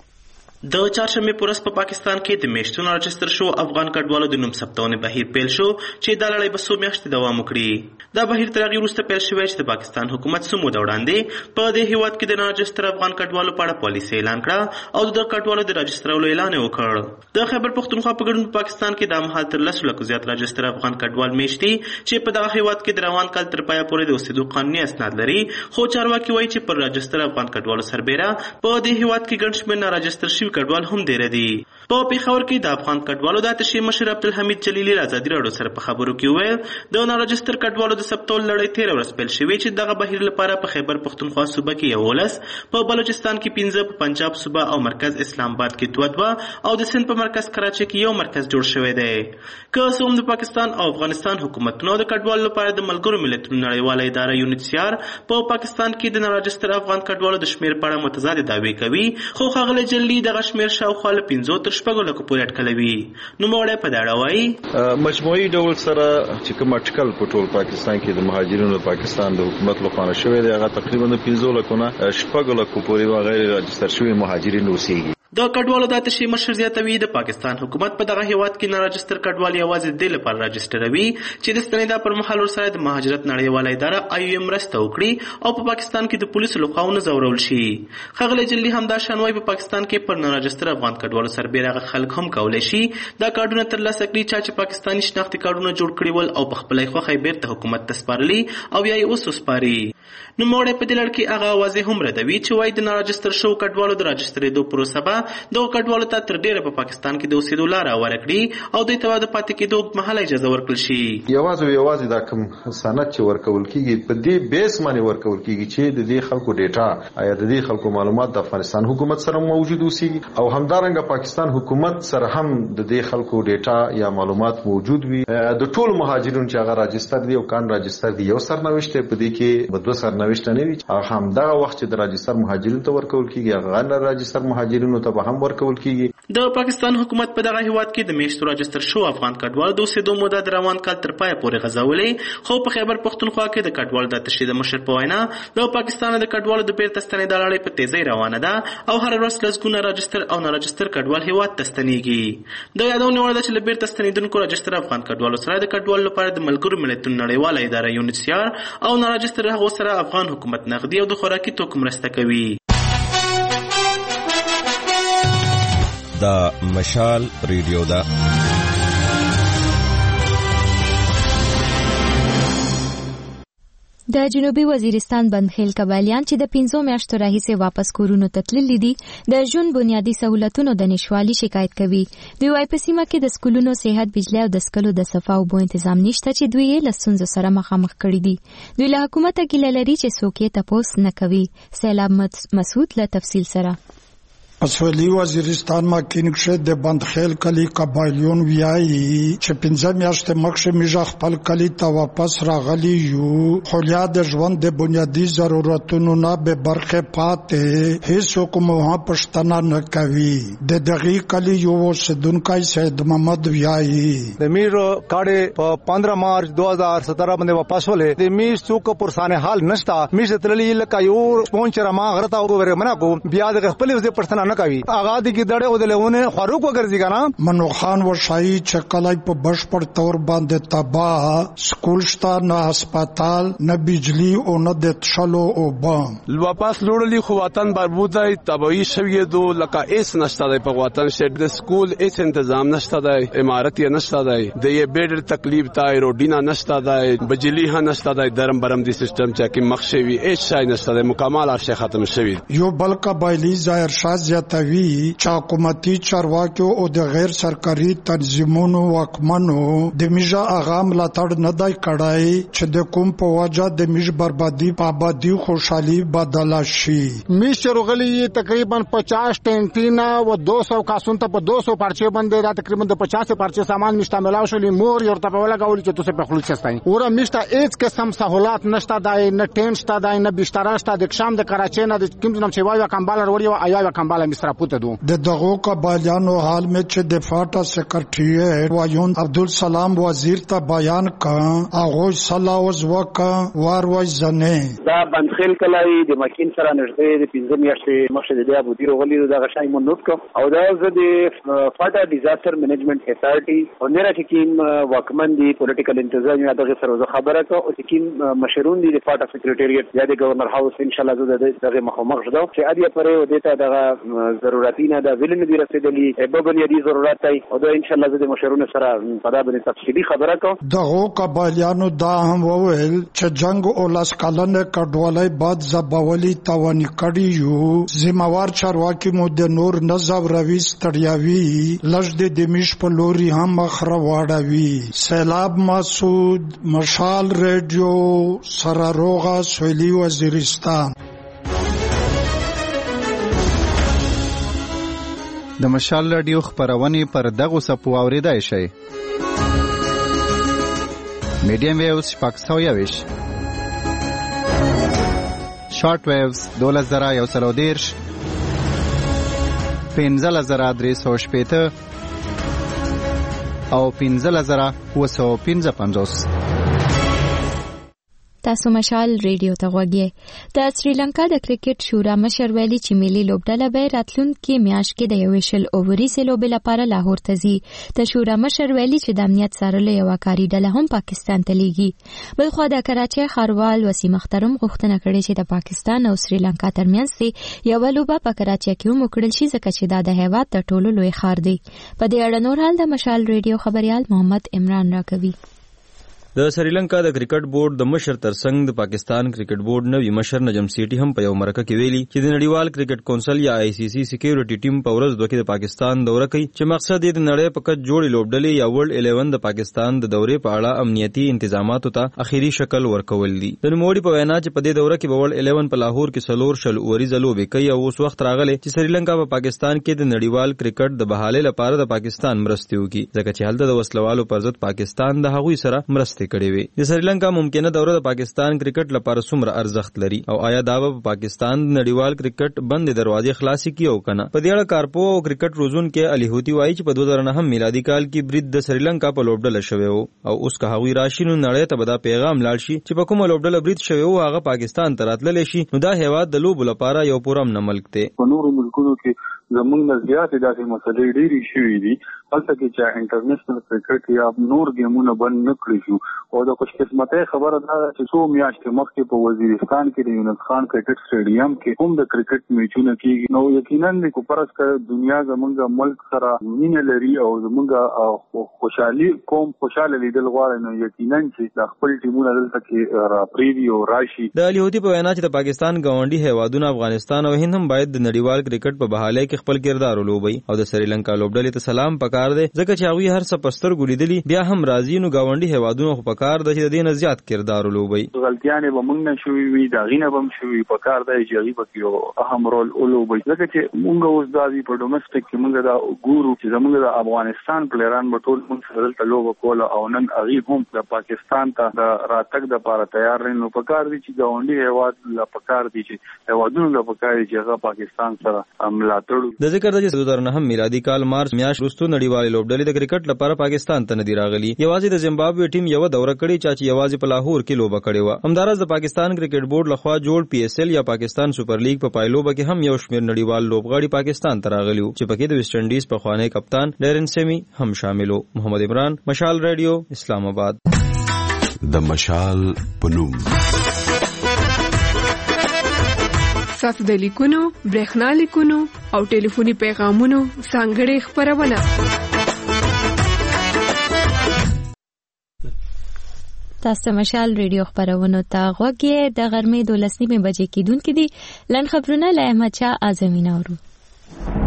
د چهارشنبه پورس په پاکستان کې د میشتونو رجستر شو افغان کډوالو د نوم ثبتونې بهیر پیل شو چې د لړۍ به 100 میاشتې دوام وکړي. دا بهیر تر هغې وروسته پیل شوی چې د پاکستان حکومت څو موده وړاندې په دې هیواد کې د رجستر افغان کډوالو په اړه پالیسي اعلان کړه او د کډوالو د رجسترولو اعلان یې وکړ. د خیبر پښتونخوا په ګډون په پاکستان کې د مهال تر 10 لکو زیات رجستر افغان کډوال میشتي چې په دغه هیواد کې د روان کال تر پایه پورې د اوسېدو قانوني اسناد لري. خو چارواکي وایي چې پر رجستر افغان کډوالو سربیره په دې هیواد کې ګڼ شمېر نارجستر شوي کډوال هم ډېر دي. په پیښور کې د افغان کډوالو د اتشې مشر عبدالحمید جلیلي ازادي راډیو سره په خبرو کې وویل د نارجستر کډوالو د ثبتولو لړۍ 13 ورځ پیل شوې چې دغه بهیر لپاره په خیبر پښتونخوا صوبه کې 11 په بلوچستان کې 15 په پنجاب صوبه او مرکز اسلام آباد کې 2 او د سند په مرکز کراچۍ کې یو مرکز جوړ شوی دی. که څه هم د پاکستان او افغانستان حکومتونو د کډوالو لپاره د ملګرو ملتونو نړیواله اداره یونیسیار په پاکستان کې د نارجستر افغان کډوالو د شمېر په اړه متضاد دعوې کوي، خو ښاغلی جلیلي دغه شمېر شاوخوا له 15 تر 6 لکو پورې اټکلوي. نوموړی په دې اړه وایي مجموعي ډول سره چې کوم اټکل په ټول پاکستان کې د مهاجرینو د پاکستان د حکومت لخوا شوی دی هغه تقریبا 15 لکو نه 6 لکو پورې غیر رجستر شوي مهاجرین اوسېږي. د کډوالو د اتشې مشر زیاتوي د پاکستان حکومت په دغه هیواد کې نارجستر کډوال یوازې د لپاره رجستروي چې د ستنېدا پر مهال ورسره د مهاجرت نړیواله اداره IOM مرسته وکړي او په پاکستان کې د پولیسو لخوا ونځورول شي. ښاغلی جلیلي همدا شان وایي په پاکستان کې پر نارجستر افغان کډوالو سربیره خلک هم کولی شي دا کارډونه ترلاسه کړي چې پاکستاني شناختي کارډونه جوړ کړي ول او په خپله خوښه یې بیرته حکومت ته سپارلي او یا یې اوس وسپاري. نوموړی په دې لړ کې هغه واضح هم ردوي چې وایي د نارجستر شوو کډوالو د راجسترېدو پروسه به دغو کډوالو ته تر ډېره په پاکستان کې د اوسېدو لاره هواره کړي او دوی ته د پاتې کېدو اوږدمهاله اجازه ورکړل شي. یوازې دا کوم سند چې ورکول کېږي په دې بیس باندې ورکول کېږي چې د دې خلکو ډیټا یا د دې خلکو معلومات د افغانستان حکومت سره موجود اوسېږي او همدارنګه پاکستان حکومت سره هم د دې خلکو ډیټا یا معلومات موجود وي. د ټول مهاجرینو چې هغه راجستر دي او کان راجستر دي یو سرنوشت په دې کې بدو سرنوشت نه وي. هغه همدغه وخت چې د راجستر مهاجرینو ته ورکول کېږي هغه غیر راجستر مهاجرینو ته به هم ورکول کېږي. د پاکستان حکومت په دغه هیواد کې د میشتو راجستر شو افغان کډوالو د اوسېدو موده د روان کال تر پایه پورې غځولې، خو په خیبر پښتونخوا کې د کډوالو د اتشې د مشر په وینا د پاکستان د کډوالو د بیرته ستنېدا لړۍ په تیزۍ روانه ده او هره ورځ لسګونه راجستر او ناراجستر کډوال هیواد ته ستنېږي. د یادونه وړ ده چې له بیرته ستنېدونکو راجستر افغان کډوالو سره د کډوالو لپاره د ملګرو ملتونو نړیواله اداره یونیسیار او ناراجستر هغو سره افغان حکومت نغدي او د خوراکي توکو مرسته کوي. دا مشال ریډیو ده. د جنوبي وزیرستان بندخیل قبایلیان چې د 15 میاشتو راهیسې واپس کورونو ته تللي دي د ژوند بنیادي سہولتونو د نشوالي شکایت کوي. دوی وايي په سیمه کې د سکولونو، صحت، بجلی او د سکلو د صفا اوبو تنظیم نشته چې دوی یې له ستونزو سره مخامخ کړي دي. دوی له حکومته ګیله لري چې څوک یې تپوس نه کوي. سیلاب مسعود له تفصیل سره. اسولی وزیرستان ما کینکشه د بندخیل کلی قبایلیون ویایي چې 15 میاشتې مخکې میږه خپل کلی ته واپس راغلي یو، خو یا د ژوند د بنیادي ضرورتونو نه به برخه پاتې هیڅوک مو پښتنه نه کوي. د دغه کلی یو اوسیدونکی سید محمد ویایي د میرو کاړه په 15 مارچ 2017 باندې واپس ولې د میش څوک پرسانه حال نشتا میش تللی لکه یو سپونچر ما غرتا ورو منا کو بیا د خپل د پښتنه کوي اغادي کې دړې او د لهونه خروق وګرځي کنه. منو خان وشای چې کلای په بشپړ تور باندې تباہ سکول شتا نه هسپتال نه بجلی او نه د تشلو او بام واپس لوړلی خو وطن بربودای تباہی شوی دو لکه ایس نشته دی په وطن شې د سکول ایس تنظیم نشته دی، امارت یې نشته دی، د یې بیډ تکلیف تای روډینا نشته دی، بجلی ها نشته دی، درم برم دی سیستم چې کې مخ شوی ایس شای نشته دی، مکمل ارشه ختم شوی. یو بل قبایلی ظاهر شاه زیاتوي چې حکومتي چارواکو او د غیر سرکاري تنظیمونو واکمنو د میجا اغام لاتړ نه دی کړای چې د کوم په وجه د میج بربادي په آبادی خوشحالي بدل شي. میج چرغلی تقریبا 50 ټینټینا و 200 کاسون ته په 200 پارچه باندې دا تقریبا د 50 پارچه سامان میشته ملاو شولې مور یو ته په لګول چې تاسو په خلوص استای اورا میشته هیڅ قسم سہولات نشته دای نه ټینټ شته دای نه بستر شته د شام د کراچۍ نه د کوم نام چې وایو کمباله وروړي آیا کمباله مصر پوت دو د دغه قبایلیانو حال میں چې د فاټا سیکریټریټ وایون عبدالسلام وزیر ته بیان کا هغه صلاح وز وک وار وای زنه دا بندخیل کلای د مکین سره نږدې د 15 میاشتې مخکې د ابو دیر غلی د غشای مونږ کو او دا د فاټا ډیزاستر منیجمنت اتھارټي او نه راکیم واکمن دي پولیټیکل انتظامیه دغه سره خبره کو او چې مشرون دي د فاټا سیکریټریټ یا د گورنر هاوس ان شاء الله زه دغه مخامخ شدم چې اړیا پرې و دیته دغه ضرورتینه د ویلن دي رسیدلی ببل یدي ضرورت دی او دا ان شاء الله زه د مشرون سره په دا باندې تفصیلی خبره کو دغه قبایلیانو دا هم وویل چې جنگ او لاس کلنه کډوالای بعد زبولی توانی کړي یو ذمہوار چارواکي مو د نور نظر روي ستړیاوي لږ د میش په لوري هم مخره واړوي. سیلاب مسعود مشال ریډیو سراروغا سویلی وزیرستان. د مشال رادیو خبرونه پر دغه سپو اوریدای شي. میډیم ویوز پاکستاویش شارټ ویوز 2110 15350 او 15955. تاسو مشال ریډیو ته غوږی د سریلانکا د کرکټ شورا مشر ویلي چې ملي لوبډله به راتلونکي میاشت کې د یو شل اووري لوبې لپاره لاهور ته ځي. د شورا مشر ویلي چې د امنیت څارلو یو کاري ډله هم پاکستان ته لیږي. بلخو د کراچۍ ښاروال وسیم اخترم غوښتنه کړې چې د پاکستان او سریلانکا ترمنځ یو لوبه په کراچۍ کې وکړل شي ځکه چې دا د هیواد تر ټولو لوی ښار دی. په دې اړه نور حال د مشال ریډیو خبريال محمد عمران راکوي. د سریلانکا د کرکټ بورډ د مشر ترڅنګ د پاکستان کرکټ بورډ نوی مشر نجم سیټي هم په یو مرکه کې ویلي چې د نړیوال کرکټ کونسل یا آی سی سی سکیورټي ټیم په ورځ دوه کې د پاکستان دوره کوي چې مقصد یې د نړۍ په کچ جوړې لوبډلې یا ورلد 11 د پاکستان د دورې په اړه امنیتي انتظاماتو ته اخیری شکل ورکول دي. د نوموړي په وینا چې په دې دوره کې ورلد 11 په لاهور کې سلور شل اوریزه لوبې کوي او اوس وخت راغلی چې سریلانکا په پاکستان کې د نړیوال کرکټ د بحالې لپاره د پاکستان مرستې وکړي ځکه چې هلته د وسلوالو پر ضد پاکستان د هغوی سره مرستې کړې وي. سریلانکا ممکنه دوره د پاکستان کرکټ لپاره څومره ارزښت لري او آیا دا په پاکستان د نړیوال کرکټ بند دروازې خلاصي کی او کنه. په دې اړه کارپو او کرکټ روزون کې علي هوتی وایي چې په 2009 میلادي کال کې برید د سریلانکا په لوبډله شوی او اوس که هغوی راشي نو نړۍ ته به دا پیغام لاړ شي چې په کومه لوبډله برید شوی او هغه پاکستان ته راتللی شي نو دا هیواد د لوبو لپاره یو پرامن ملک دی. په نورو ملکونو کې زمونږ نه زیاتې داسې مسلې ډېرې شوي دي هلته کې چې انټرنیشنل کرکټ یا نور ګیمونه بند نه کړي شو او د خوش قسمتۍ خبره دا ده چې څو میاشتې مخکې په وزیرستان کې د یونس خان کرکټ سټیډیم کې هم د کرکټ میچونه کېږي. نو یقینا د کوپرس که دنیا زمونږ ملک سره مینه لري او زمونږ خوشحالي قوم خوشحاله لیدل غواړي نو یقینا چې د خپل ټیمونه دلته کې راپرېږدي او راشي. د علي هوتی په وینا چې د پاکستان ګاونډي هیوادونه افغانستان او هند هم باید د نړیوال کرکټ په بحالۍ کې خپل کردار ولوبي او د سریلانکا لوبډلې ته سلام پکار دی ځکه چې هغوی هر څه پستر ګولیدلی بیا هم راځي نو ګاونډي هیوادونو خو پکار دی چې د دې نه زیات کردار ولوبي. غلطیانې به موږ نه شوي وي د هغې نه به هم شوي پکار دی چې هغوی پکې یو اهم رول ولوبي ځکه چې موږ اوس دا دي په ډومسټک کې موږ دا ګورو چې زموږ د افغانستان پلیران به ټول موږ سره دلته لوبه کوله او نن هغوی هم د پاکستان ته د راتګ دپاره تیار دی نو پکار دی چې ګاونډي هیواد له پکار دی چې هیوادونو له پکار دی چې هغه پاکستان سره ملاتړ. د ذکر د 2009 میلادي کال مارچ میاشت وروسته نړیوالې لوبډلې د کرکټ لپاره پاکستان ته نه دي راغلي. یوازې د زیمبابوې ټیم یو دوره کړې چې یوازې په لاهور کې لوبه کړې و. همدارس د پاکستان کرکټ بورډ لخوا جوړ پی ایس ایل یا پاکستان سپر لیګ په پایلوبه کې هم یو شمېر نړیوال لوبغاړي پاکستان ته راغلي چې پکې د ویسټ انډیز پخوانی کپتان ډیرن سیمی هم شامل وو. محمد عمران، مشال ریډیو، اسلام آباد. د مشال پنوم ساتو د لیکونو، برېښنا لیکونو او ټلیفوني پیغامونو ځانګړې خپرونه. تاسو مشال ریډیو خبرونو ته غوږ یې. د غرمې 12 بجې کېدونکې دي. لن خبرونه له احمد شاه اعظمي نورو.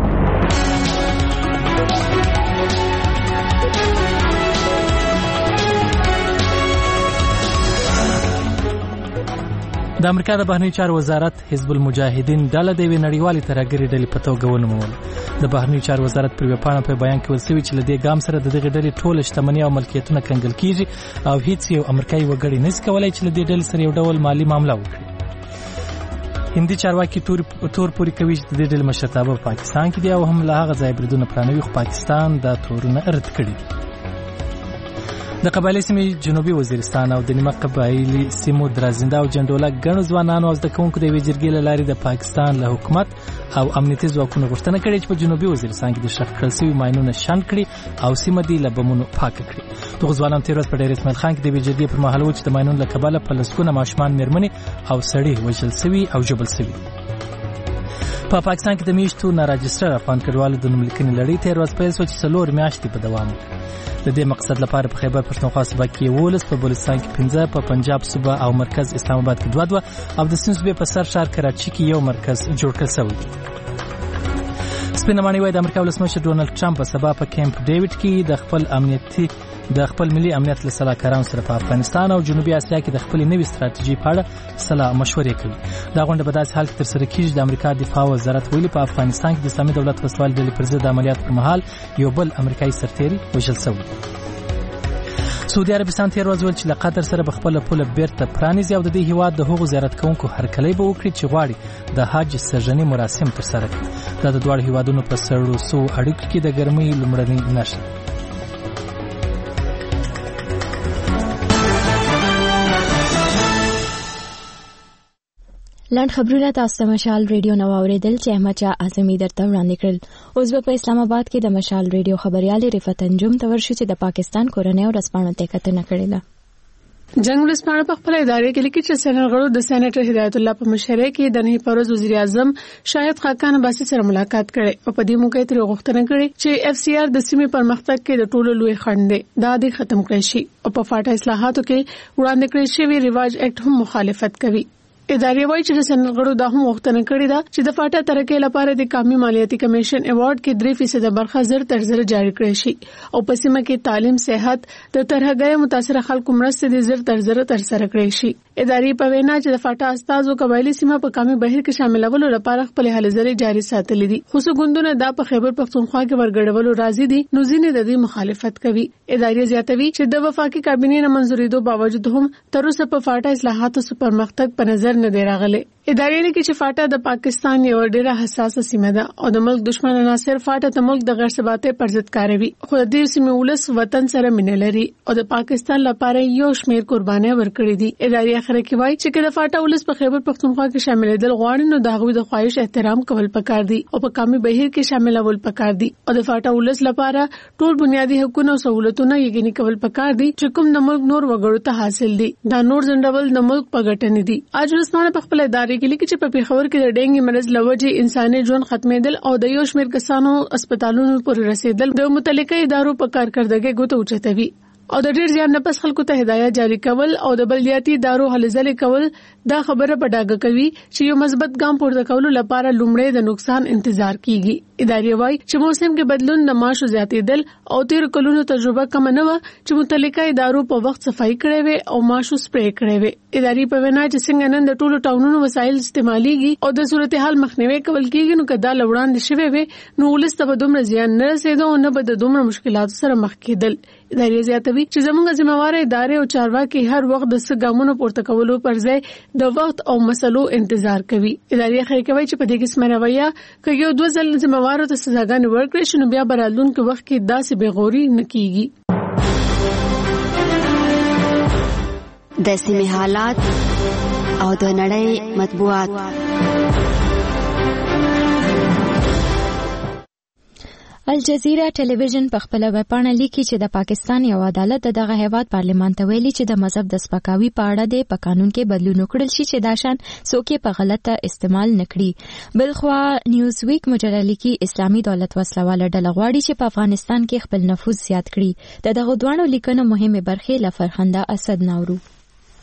د امریکا د بهرنیو چارو وزارت حزب المجاهدین ډله د یوې نړیوالې ترهګرې ډلې په توګه ونومول. د بهرنیو چارو وزارت پر یوه پاڼه په بیان کې ویل شوي چې له دې ګام سره د دغې ډلې ټوله شتمني او ملکیتونه کنګل کیږي او هیڅ یو امریکایي وګړی نشي کولی چې له دې ډلې سره یو ډول مالي معامله وکړي. هندي چارواکي تور پورې کوي چې د دې ډلې مشرتابه په پاکستان کې دی او هم له هغه ځایه بریدونه پلانوي، خو پاکستان دا تورونه رد کړي دي. د قبایلي سیمې جنوبي وزیرستان او د نیمه قبایلي سیمو درازنده او جنډوله ګڼو ځوانانو او زده کوونکو د یوې جرګې له لارې د پاکستان له حکومت او امنیتي ځواکونو غوښتنه کړې چې په جنوبي وزیرستان کې د ښخ کړل شوي ماینونه شنډ کړي او سیمه دې له بمونو پاکه کړي. دغو ځوانانو تېره ورځ په ډېر اسماعیل خان کې د یوې جرګې پر مهال وویل چې د ماینونو له کبله په لسګونه ماشومان، مېرمنې او سړي وژل شوي او ژوبل شوي. په پاکستان کې د میاشتو ناراجسټر افغان کډوالو د نوملیکنې لړۍ تېره ورځ پیل شوه چې 4 میاشتې په دوام وکړي. د دې مقصد لپاره په خیبر پښتونخوا صوبه کې 11، په بلوچستان کې 15، په پنجاب صوبه او مرکز اسلام آباد کې 2 او د سند صوبې په سر ښار کراچي کې یو مرکز جوړ کړل شوی دی. سپینه ماڼۍ وایي د امریکا ولسمشر ډونالډ ټرمپ په سبا په کیمپ ډیوډ کې د خپل ملي امنیت له سلاکارانو سره په افغانستان او جنوبي اسیا کې د خپل نوې ستراتیژي په اړه سلا مشورې کوي. دا غونډه په داسې حال کې ترسره کیږي چې د امریکا دفاع وزارت ویلي په افغانستان کې د اسلامي دولت وسوال ډلې پر ضد عملیات پر مهال یو بل امریکایي سرتیری وژل شوی. سعودي عربستان تېره ورځ ویل چې له قطر سره به خپله پوله بیرته پرانیزي او د دې هېواد د هغو زیارت کوونکو هرکلی به وکړي چې غواړي د حج سږني مراسم ترسره کړي. دا د دواړو هېوادونو په سړو سوو اړیکو کې د ګرمۍ لومړنۍ نښه. لاند خبرونه تاسو ته مشال ریډیو نو اوریدل چې احمد شاه اعظمي درته وړاندې کړل. اوس په اسلام آباد کې د مشال ریډیو خبريال رفعت انجم تورشي چې د پاکستان کورنۍ او رسپانو ته کتنه کړې ده. جنگ ورسپانه په خپل ادارې کې لیکي چې سېنات غړو د سېناتر هدایت الله په مشرۍ کې د نه پروز وزیر اعظم شاهد خاقان عباسي سره ملاقات کړي او په دې موقع تر غوښتنه کړې چې اف سی آر د سیمې پرمختګ کې د ټولو لوی خنډ دی دا دې ختم کړي شي او په فاټا اصلاحاتو کې وړاندې کړی شوی ریواج اکټ هم مخالفت کوي. ادارې وایي چې د سېنات غړو دا هم غوښتنه کړې ده چې د فاټا ترقۍ لپاره د قومي مالیاتي کمیشن ایوارډ کې 3% برخه زر تر زر جاری کړي شي او په سیمه کې تعلیم، صحت، د ترهګۍ متاثره خلکو مرستې د زر تر زر تر سره کړي شي. ادارې په وینا چې د فاټا استازو قبایلی سیمه په قومي بهیر کې شاملولو لپاره خپل هلې ځلې جاری ساتلې دي. خو څوګندونه دا په خیبر پښتونخوا کې ورګډولو راځي دي نو ځینې د دې مخالفت کوي. ادارې زیاتوي چې د وفاقي کابینې نه منځوري دوه باوجود هم تر اوسه په فاټا اصلاحاتو پرمختګ په نظر نه دی راغلی. ادارې لکه چې فاټا د پاکستان یو ډېره حساسه سیمه ده او د ملک دشمن عناصر فاټا د ملک د غیر ثباتۍ پر ضد کاروي. خو د دې سیمې ولس وطن سره مینه لري او د پاکستان لپاره یو شمیر قرباني ورکړي دي. ادارې اخر کې وایي چې د فاټا ولس په خیبر پښتونخوا کې شاملېدل غواړي نو د هغوی د خواهش احترام کول پکار دي او په قومي بهیر کې شاملول پکار دي او د فاټا ولس لپاره ټول بنیادی حقوق او سہولتونه یقیني کول پکار دي چې کوم د ملک نور وګړو ته حاصل دي. دا نور ځنډول د ملک په ګټه نه دي. اج ورځپاڼه په خپل ادارې کې لیکي چې په پیښور کې د ډینګي مرض لوجې انساني ژوند ختمېدل او د یو شمېر کسانو هسپتالونو پورې رسیدل د متعلقه ادارو په کارکردګۍ ګوته اوچتوي او د ډېر ځان نه پس خلکو ته هدایت جاری کول او د بلدیاتي ادارو هلې ځلې کول دا خبره په ډاګه کوي چې یو مثبت ګام پورته کولو لپاره لومړی د نقصان انتظار کیږي. ادارې وایي چې موسم کې بدلون د ماشو زیاتېدل او تیر کلونو تجربه کم نه و چې متعلقه ادارو په وخت صفایي کړې وي او ماشو سپری کړې وي. ادارې په وینا چې څنګه نن د ټولو ټاونونو وسایل استعماليږي او د صورتحال مخنیوي کول کیږي نو کدا لوړاندې شوي وي نو ولست به دومره زیان نه رسیدو او نه به د دومره مشکلاتو سره مخ کېدل. ادارې زیاتوي چې زموږ ذمہوار ادارې او چارواکي هر وخت د ګامونو پورته کولو پر ځای د وخت او مسلو انتظار کوي. ادارې خیر کوي چې په دې قسم رویه کوي یو دوه ځل ذمہوارو ته سزاګانې ورکړي شنو بیا برالون کې وخت کې داسې بېغوري نه کیږي. د سیمې حالات او د نړۍ مطبوعات. الجزیره ټلویزیون په خپل ویبپاڼه لیکي چې د پاکستان یو عدالت دغه هیواد پارلمان ته ویلي چې د مذهب د سپکاوي په اړه د په قانون کې بدلون وکړل شي چې دا شان څوک په غلطه استعمال نکړي. بلخوا نیوز ویک مجله لیکي اسلامي دولت وسلواله ډله غواړي چې په افغانستان کې خپل نفوذ زیات کړي. دغه دوه لیکنو مهمه برخې له فرخنده اسد ناورو.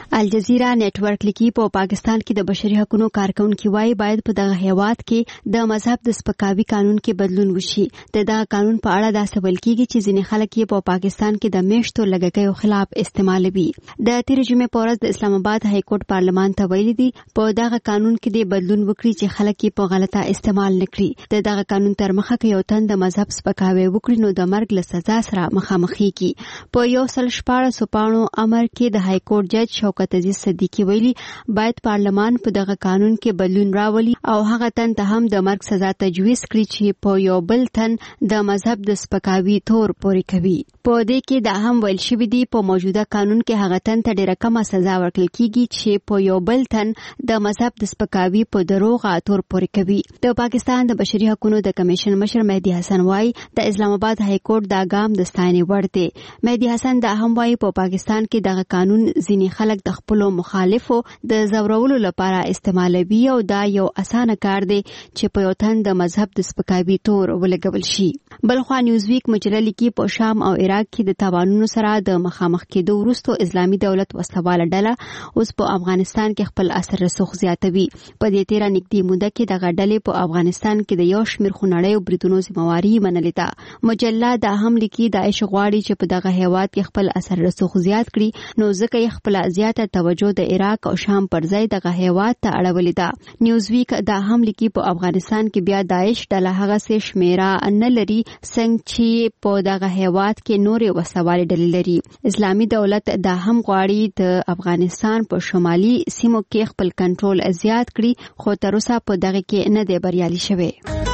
الجزیره نتورک لیکي په پاکستان کې د بشري حقوقو کارکونکو وايي باید په دغه هیواد کې د مذهب د سپکاوي قانون کې بدلون وشي. دغه قانون په اړه دا سوال کیږي چې ځینې خلک یې په پاکستان کې د میشتو لګښتو خلاف استعمالوي. د تیر جمعې په ورځ د اسلام آباد های کورټ پارلمان ته ویلي دي په دغه قانون کې د بدلون وکړي چې خلک یې په غلطه استعمال نکړي. دغه قانون تر مخه کې یو تن د مذهب سپکاوي وکړي نو د مرګ له سزا سره مخامخ کیږي. په 114 پاڼو امر کې د های کورټ جج شوکت عزیز صدیقی ویلي باید پارلمان په دغه قانون کې بدلون راولي او هغه تن ته هم د مرګ سزا تجویز کړي چې په یو بل تن د مذهب د سپکاوي تور پورې کوي. په دې کې دا هم ویل شوی دی په موجوده قانون کې هغه تن ته ډیره کمه سزا ورکړل کیږي چې په یو بل تن د مذهب د سپکاوي په دروغ تور پورې کوي. د پاکستان د بشري حقوقو د کمیشن مشر مهدي حسن وايي د اسلام آباد های کورټ دا ګام د ستاینې وړ دی. مهدي حسن دا هم وايي په پاکستان کې دغه قانون ځینې خلک د خپل مخالفو د زورولو لپاره استعمالوي او دا یو اسانه کار دی چې په یو تن د مذهب د سپکاوي تور ولګول شي. بلخوا نیوزویک مجله لیکي په شام او عراق کې د تاوانونو سره د مخامخ کېدو وروسته اسلامي دولت وسلواله ډله اوس په افغانستان کې خپل اثر رسوخ زیاتوي. په دې تیره نږدې موده کې دغه ډلې په افغانستان کې د یو شمېر خونړیو بریدونو ذمہواري منلې ده. مجله دا هم لیکي داعش غواړي چې په دغه هیواد کې خپل اثر رسوخ زیات کړي نو ځکه یې خپل زیاته توجه د عراق او شام پر ځای دغه هیواد ته اړولې ده. نیوزویک دا هم لیکي په افغانستان کې بیا داعش ډله هغه څه شمیره نه لري څنګه چې په دغه هیواد کې نورې وسوالې ډلې لري. اسلامي دولت دا هم غواړي د افغانستان په شمالي سیمو کې خپل کنټرول زیات کړي خو تر اوسه په دغه کې نه دی بریالي شوی.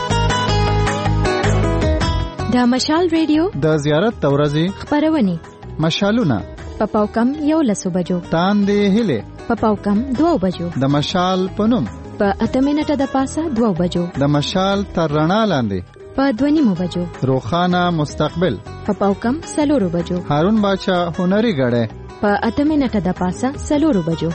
د مشال ریډیو د زیارت تورزی خبرونه مشالونه په پاوکم 11 بجو تاندې هله په پاوکم 2 بجو د مشال پنوم په 8 منټه د پاسه 2 بجو د مشال تر رڼا لاندې په 2 بجو روخانه مستقبل په پاوکم 4 بجو هارون باچا هنري غړې په 8 منټه د پاسه 4 بجو.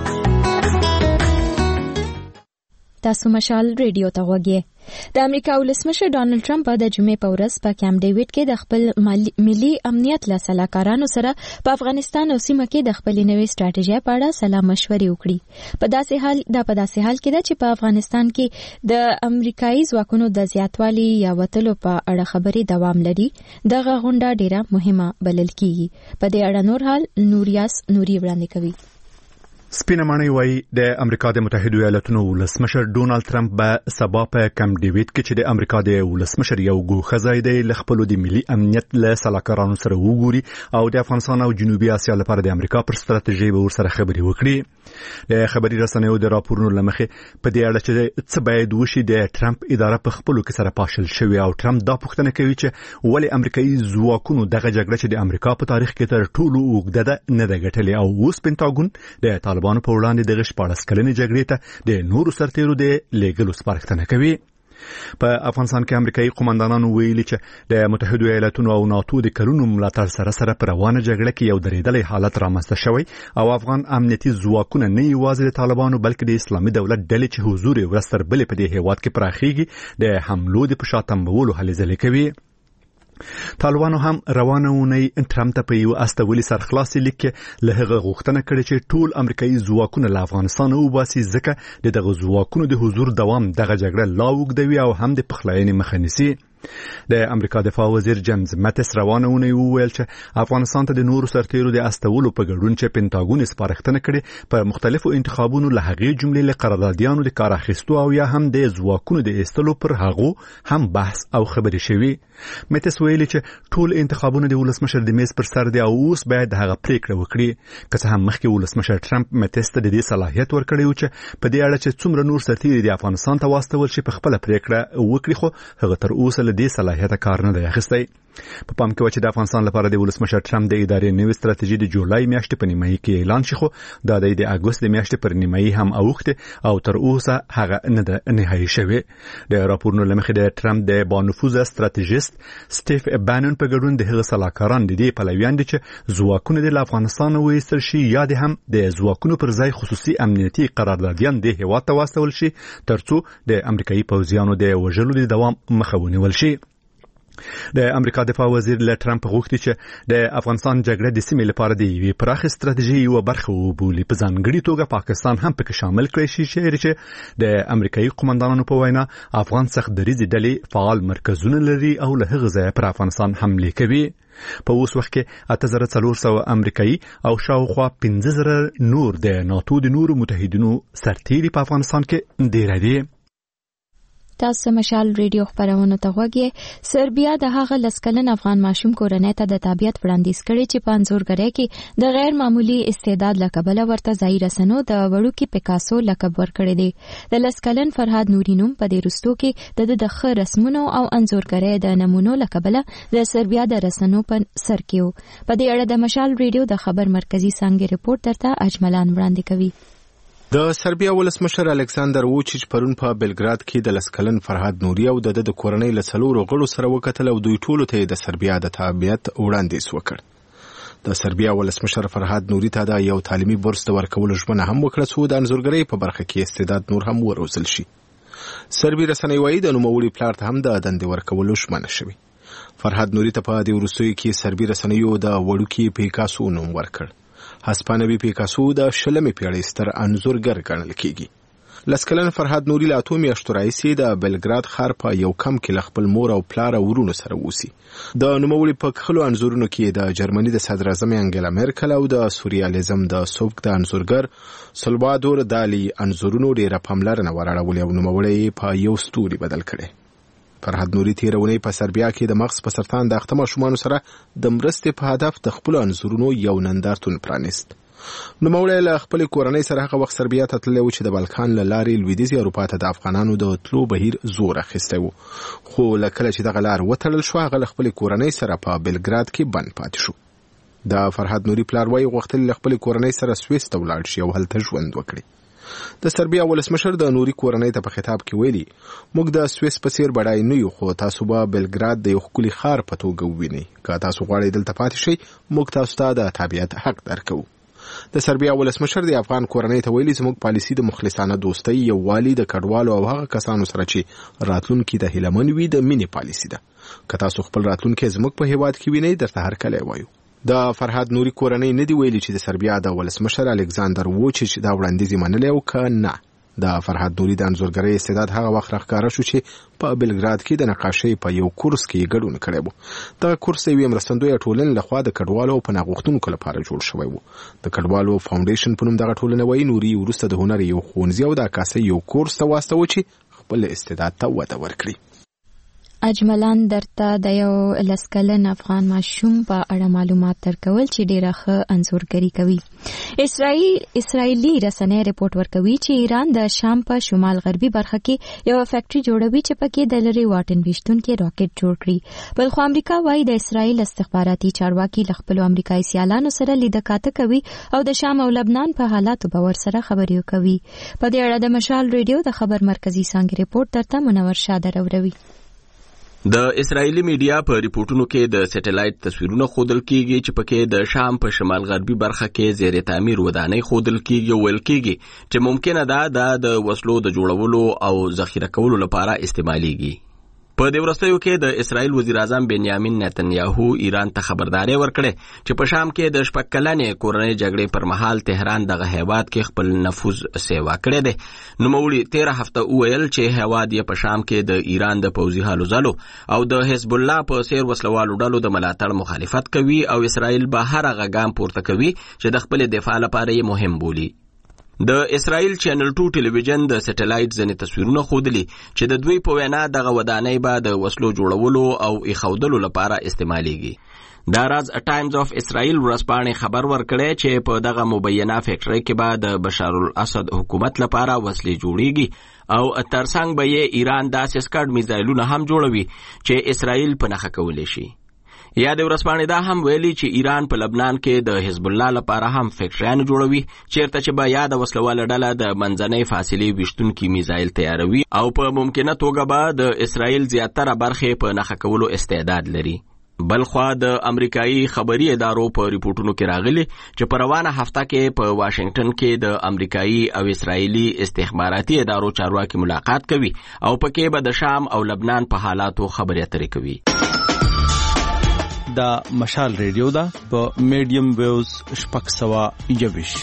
تاسو مشال ریډیو ته وګورئ. د امریکا ولسمشر ډانلډ ټرمپ د جمعې په ورځ په کیمپ ډیوډ کې د خپل ملي امنیت له سلاکارانو سره په افغانستان او سیمه کې د خپل نوې ستراتیژي په اړه سلا مشورې وکړي. په داسې حال کې ده چې په افغانستان کې د امریکایي ځواکونو د زیاتوالي یا وتلو په اړه خبرې دوام لري. دغه غونډه ډیره مهمه بلل کیږي. په دې اړه نور حال نوریاس نوري وړاندې کوي. سپینه مانی وای د امریکا د متحده ایالاتونو ولسمشر ډونالد ترامپ به سبا په کیمپ ډیوډ کې چې د امریکا د ولسمشر یو ګوښه ځای دی له خپل د ملي امنیت له سلاکارانو سره وګوري او د افغانستان او جنوبي اسیا لپاره د امریکا پر ستراتیژي به ورسره خبري وکړي. د خبري رسنیو د راپورونو لمخې په دې اړه چې څه باید وشي د ټرمپ اداره په خپل کې سره پاشل شوی او ټرمپ دا پوښتنه کوي چې ولې امریکایي ځواکونو دغه جګړه چې د امریکا په تاریخ کې تر ټولو اوږده نه ده ګټلې او اوس پینټاګون د طالبانو په وړاندې د 14 کلنې جګړې ته د نورو سرتیرو د لېږلو سپارښتنه کوي. په افغانستان کې امریکایي قومندانانو ویلي چې د متحده ایالاتونو او ناتو د کلونو ملاتړ سره په روانه جګړه کې یو درېدلې حالت رامنځته شوی او افغان امنیتي ځواکونه نه یوازې د طالبانو بلکې د اسلامي دولت ډلې چې حضور یې ورستر بلې په دې هیواد کې پراخیږي د حملو د پشاتمبولو هلې ځلې کوي. طالبانو هم روانه ونی ټرمپ ته په یو استولي سرخلاصي لیک له هغه غوښتنه کړې چې ټول امریکایي ځواکونه له افغانستان وباسي ځکه دغه ځواکونو د حضور دوام دغه جګړه لا اوږدوي او هم د پخلاینې مخه نیسي. د امریکا دفاع وزیر جیمز ماتس روانه ونی وویل چې افغانستان ته د نورو سرتیرو د استولو په ګډون چې پینټاګون سپارښتنه کړې په مختلفو انتخابونو له هغې جملې له قراردادیانو د کار اخیستو او یا هم د ځواکونو د ایستلو پر هغو هم بحث او خبرې شوي. ماتس ویلي چې ټول انتخابونه د ولسمشر د میز پر سر دي او اوس باید هغه پریکړه وکړي. که څه هم مخکې ولسمشر ټرمپ ماتس ته د دې صلاحیت ورکړی و چې په دې اړه چې څومره نور سرتیري د افغانستان ته واستول شي په خپل پریکړه وکړي خو هغه تر اوسه له دې صلاحیت کار نه دی اخیستی. په پام کې و چې د افغانستان لپاره د ولسمشر ټرمپ د ادارې نوې ستراتیژي د جولای میاشتې په نیمایي کې اعلان شي خو دا د اګوست د میاشتې پر نیمایي هم اوښته او تر اوسه هغه نه ده نهایي شوی. د راپورونو لمخې د ټرمپ د بانفوذه ستراتیژیست سټیف بانن په ګډون د هغه سلاکاران د دې پلویان دي چې ځواکونه د افغانستان وایستل شي یا د هم د ځواکونو پر ځای خصوصي امنیتي قراردادیان د هیواد ته واستول شي ترڅو د امریکایي پوځیانو د وژلو د دوام مخه ونیول شي. د امریکا دفاع وزیر له ټرمپ غوښتي چې د افغانستان جګړه د سیمې لپاره د یوې پراخې ستراتیژي یوه برخه وبولي، په ځانګړي توګه پاکستان هم پکې شامل کړی شي چې د امریکایي قومندانانو په وینا افغان سخت دریځي ډلې فعال مرکزونه لري او له هغه ځایه پر افغانستان حملې کوي. په اوس وخت کې 8400 امریکایي او شاوخوا 15000 نور د ناتو د نورو متحدینو سرتیري په افغانستان کې ډیر دي. تاسو مشال ریډیو خبرونه ته غوږی. سربیا د هغه لسکلن افغان ماشوم کورنۍ ته د تابعیت وړاندیز کړي چې په انځورګرۍ کې د غیر معمولی استعداد لقب ورته ځای رسنو د وړوکی پیکاسو لقب ورکړی دی. د لسکلن فرهاد نوري نوم په دې رستو کې د ښه رسمونو او انځورګرۍ د نمونو لقب د سربیا د رسنو په سر کې و. په دې اړه د مشال ریډیو د خبر مرکزی څنګه رپورټ درته اجملان وړاندې کوي. د سربیا ولسمشر الکساندر ووچیچ پرون په بلګراد کې د لسکلن فرهاد نوري او د کورنۍ له څلورو غړو سره وکتل او دوی ټولو ته د سربیا د تابعیت وړاندیز وکړ. د سربیا ولسمشر فرهاد نوري ته د یو تعلیمي بورس د ورکولو ژمنه هم وکړه چې د انځورګرۍ په برخه کې استعداد نور هم وروزل شي. سربي رسنۍ وايي د نوموړي پلار ته هم د دندې ورکولو ژمنه شوې. فرهاد نوري ته په دې وروستیو کې سربي رسنیو د وړوکی پیکاسو نوم ورکړ. هسپانوي پیکاسو د 20مې پیړۍ ستر انځورګر ګڼل کیږي. لسکلن فرهاد نوري له 8 میاشتو راهیسې د بلګراد ښار په یو کم کې له خپل مور او پلار او ورونو سره اوسي. د نوموړي په کښلو انځورونو کې د جرمني د صدر اعظم انګلا میرکل او د سوریالیزم د سوفک د انځورګر سلوادور دالی انځورونو ډیره پاملرنه وراړولې او نوموړي په یو ستوري بدل کړي. فرهاد نوري تیرونی په سربیا کې د مغز په سرطان د اختما شومانو سره د مرستې په هدف د خپل انځورونو یو نندارتون پرانیست. نوموړی له خپل کورنۍ سره هغه وخت سربیا ته تللی و چې د بلکان له لارې لویدیځې اروپا ته د افغانانو د تلو بهیر زور اخیستی و، خو له کله چې دغه لار وتړل شو هغه له خپل کورنۍ سره په بلګراد کې بند پاتې شو. د فرهاد نوري پلار وايي غوښتل له خپل کورنۍ سره سویس ته ولاړ شي او هلته ژوند وکړي. د سربیا ولسمشر د نوري کورنۍ ته په خطاب کې ویلي موږ د سویس په څیر بډای نه یو، خو تاسو به بلګراد د یو ښکلي ښار په توګه ووینئ. که تاسو غواړئ دلته پاتې شئ موږ تاسو ته د تابعیت حق درکوو. د سربیا ولسمشر د افغان کورنۍ ته ویلي زموږ پالیسي د مخلصانه دوستۍ، یووالي، د کډوالو او هغه کسانو سره چې راتلونکي د هیلمن وي د مینې پالیسي ده. که تاسو خپل راتلونکي زموږ په هیواد کې وینئ درته هرکلی وایو. د فرهاد نوري کورنۍ نه دی ویلي چې د سربیا د ولسمشر الکساندر ووچیچ دا وړاندیز منلی او که نه. د فرهاد نوري د انځورګرۍ استعداد هغه وخت راښکاره شو چې په بلګراد کې د نقاشۍ په یو کورس کې ګډون کړی و. دغه کورس د یوې مرستندویه ټولنې لخوا د کډوالو او پناه غوښتونکو لپاره جوړ شوی و. د کډوالو فاونډیشن په نوم دغه ټولنه وايي نوري وروسته د هنر یو ښوونځي او د عکاسۍ یو کورس ته واستوه چې خپل استعداد ته وده ورکړي. اجملان درته د یو لسکلن افغان ماشوم په اړه معلومات درکول چې ډیره ښه انځورګري کوي. اسرائیلي رسنۍ رپورټ ورکوي چې ایران د شام په شمال غربي برخه کې یو فیکټري جوړوي چې پکې د لري واټن ویشتونکي راکټ جوړ کړي. بلخو امریکا وايي د اسرائیل استخباراتي چارواکي له خپل امریکایي سیالانو سره لیدکاته کوي او د شام او لبنان په حالاتو به ورسره خبرې کوي. په دې اړه د مشال ریډیو د خبر مرکزی څنګه رپورټ درته منور شاده راوړي. د اسرایلی میډیا په ریپورتونو کې د سټلایټ تصویرونه ښودل کیږي چې پکې د شام په شمال غربي برخه کې زیر تعمیر ودانۍ ښودل کیږي او ویل کیږي چې ممکنه ده د وسلو د جوړولو او ذخیره کولو لپاره استعماليږي. په دې ورستیو کې د اسرائیل وزیر اعظم بنیامین نتنیاهو ایران ته خبرداري ورکړه چې په شام کې د شپږ کلنې کورنۍ جګړې پر مهال تهران دغه هیواد کې خپل نفوذ سیوا کړی دی. نوموړي 13 هفته وویل چې هیواد یې په شام کې د ایران د پوځي هلو ځلو او د حزب الله په څیر وسلوالو ډلو د ملاتړ مخالفت کوي او اسرائیل به هر هغه ګام پورته کوي چې د خپل دفاع لپاره یې مهم بولي. د اسرائیل چینل 2 ټلویزیون د سټلایټ ځنې تصویرونه ښودلي چې د دوی په وینا دغه ودانۍ به د وسلو جوړولو او ایښودلو لپاره استعمالېږي. دا راز ټایمز اف اسرائیل ورځپاڼې خبر ورکړی چې په دغه مبینه فیکټرۍ کې به د بشار الاسد حکومت لپاره وسلې جوړیږي او ترڅنګ به یې ایران داسې سکاډ میزایلونه هم جوړوي چې اسرائیل په نښه کولی شي. یا د ورځپاڼې دا هم ویلي چې ایران په لبنان کې د حزب الله لپاره هم فیکټریان جوړوي چیرته چې به یا د وسلواله ډله د منځنۍ فاصلې ویشتونکي میزایل تیاروي او په ممکنه توګه به د اسرائیل زیاتره برخې په نښه کولو استعداد لري. بلخوا د امریکایي خبري ادارو په ریپورتونو کې راغلي چې په روانه هفته کې په واشنگټن کې د امریکایي او اسرائیلي استخباراتي ادارو چارواکي ملاقات کوي او پکې به د شام او لبنان په حالاتو خبرې اترې کوي. دا مشال ریډیو دا په میډیم ویوز 621.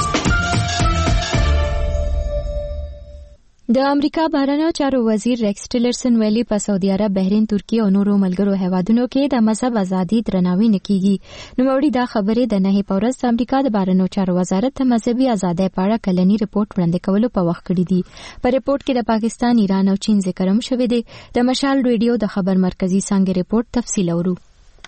د امریکا بهرنیو چارو وزیر ریکس ټیلرسن ویلي په سعودي عرب، بحرین، ترکیه او نورو ملګرو هیوادونو کې د مذهب ازادي درناوی نه کیږي. نوموړي دا خبرې د نهي په ورځ د امریکا د بهرنیو چارو وزارت ته مذهبي ازادۍ په اړه کلنی رپورټ وړاندې کولو په وخت کړی دی. په رپورټ کې د پاکستان، ایران او چین ذکر هم شوی دی. د مشال ریډیو د خبر مرکزی څنګه رپورټ تفصیل اورو.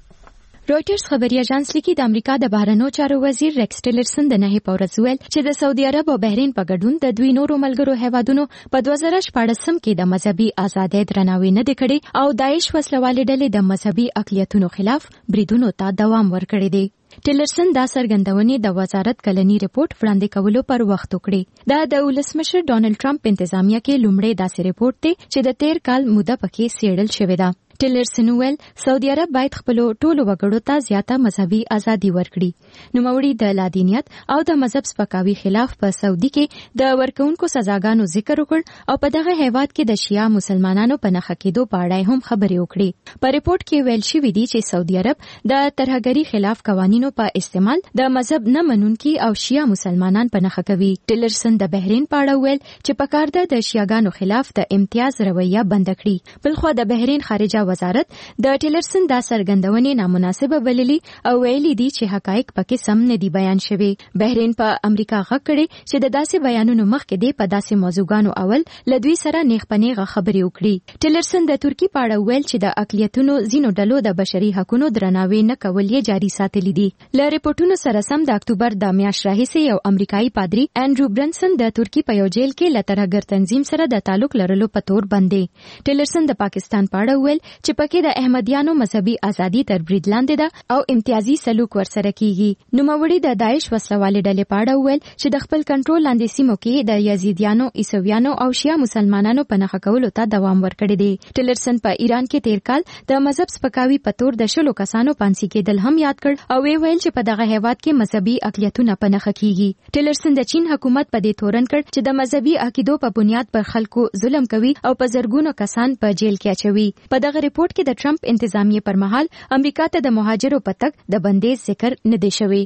رويټرز خبري اژانس لیکي د امریکا د بهرنیو چارو وزیر ریکس ټیلرسن د نهي په ورځ ویل چې د سعودي عرب او بحرین په ګډون د دوی نورو ملګرو هیوادونو په 2014 کې د مذهبي ازادۍ درناوی نه کړی او داعش وسلوالې ډلې د مذهبي اقلیتونو خلاف بریدونو ته دوام ورکړی دی. ټیلرسن دا څرګندونې د وزارت کلنی رپورټ وړاندې کولو پر وخت وکړي. دا د ولسمشر ډونالد ټرمپ انتظامیه کې لومړی داسې رپورټ دی چې د 13 کال موده پکې څېړل شوې ده. ټیلرسن ویل سعودي عرب باید خپل ټولو وګړو ته زیاته مذهبي ازادي ورکړي. نوموړي د لادینیت او د مذهب سپکاوي خلاف په سعودي کې د ورکوونکو سزاګانو ذکر وکړ او په دغه هیواد کې د شیعه مسلمانانو په نښه کېدو په اړه هم خبرې وکړي. په رپورټ کې ویل شوی دی چې سعودي عرب د ترهګرۍ خلاف قوانینو په استعمال د مذهب نه منونکي او شیعه مسلمانان په نښه کوي. ټیلرسن د بحرین په اړه ویل چې پکار ده د شیعاګانو خلاف د امتیاز رویه بند کړي. بلخو د بحرین خارجه وزارت د ټیلرسن دا څرګندونې نامناسبه بللي او ویلي دي چې حقایق پکې سم نه دي بیان شوي. بحرین په امریکا غږ کړي چې د داسې بیانونو مخکې دی په داسې موضوعګانو اول له دوی سره نیغ په نیغه خبرې وکړي. ټیلرسن د ترکی په اړه ویل چې د اقلیتونو ځینو ډلو د بشري حقوقو درناوی نه کول یې جاري ساتلي دي. له رپورټونو سره سم د اکتوبر د میاشتې راهیسې یو امریکایي پادری انډرو برنسن د ترکی په یو جیل کې له ترهګر تنظیم سره د تعلق لرلو په تور بند دی. ټیلرسن د پاکستان په اړه ویل چې پکې د احمدیانو مذهبي ازادي تر برید لاندې ده او امتیازي سلوک ورسره کیږي. نوموړي د داعش وسلوالې ډلې په اړه ویل چې د خپل کنټرول لاندې سیمو کې د یزیدیانو، عیسویانو او شیعه مسلمانانو په نښه کولو ته دوام ورکړی دی. ټیلرسن په ایران کې 13 کال د مذهب سپکاوي په تور د 10 کسانو پانسي کېدل هم یاد کړ او ویل چې په دغه هیواد کې مذهبي اقلیتونه په نښه کیږي. ټیلرسن د چین حکومت په دې تورن کړ چې د مذهبي عقیدو په بنیاد پر خلکو ظلم کوي او په زرګونو کسان په جیل کې اچوي. په دغه رپورټ کې د ټرمپ انتظامیه پر مهال امریکا ته د مهاجرو په تګ د بندیز ذکر نه دی شوی.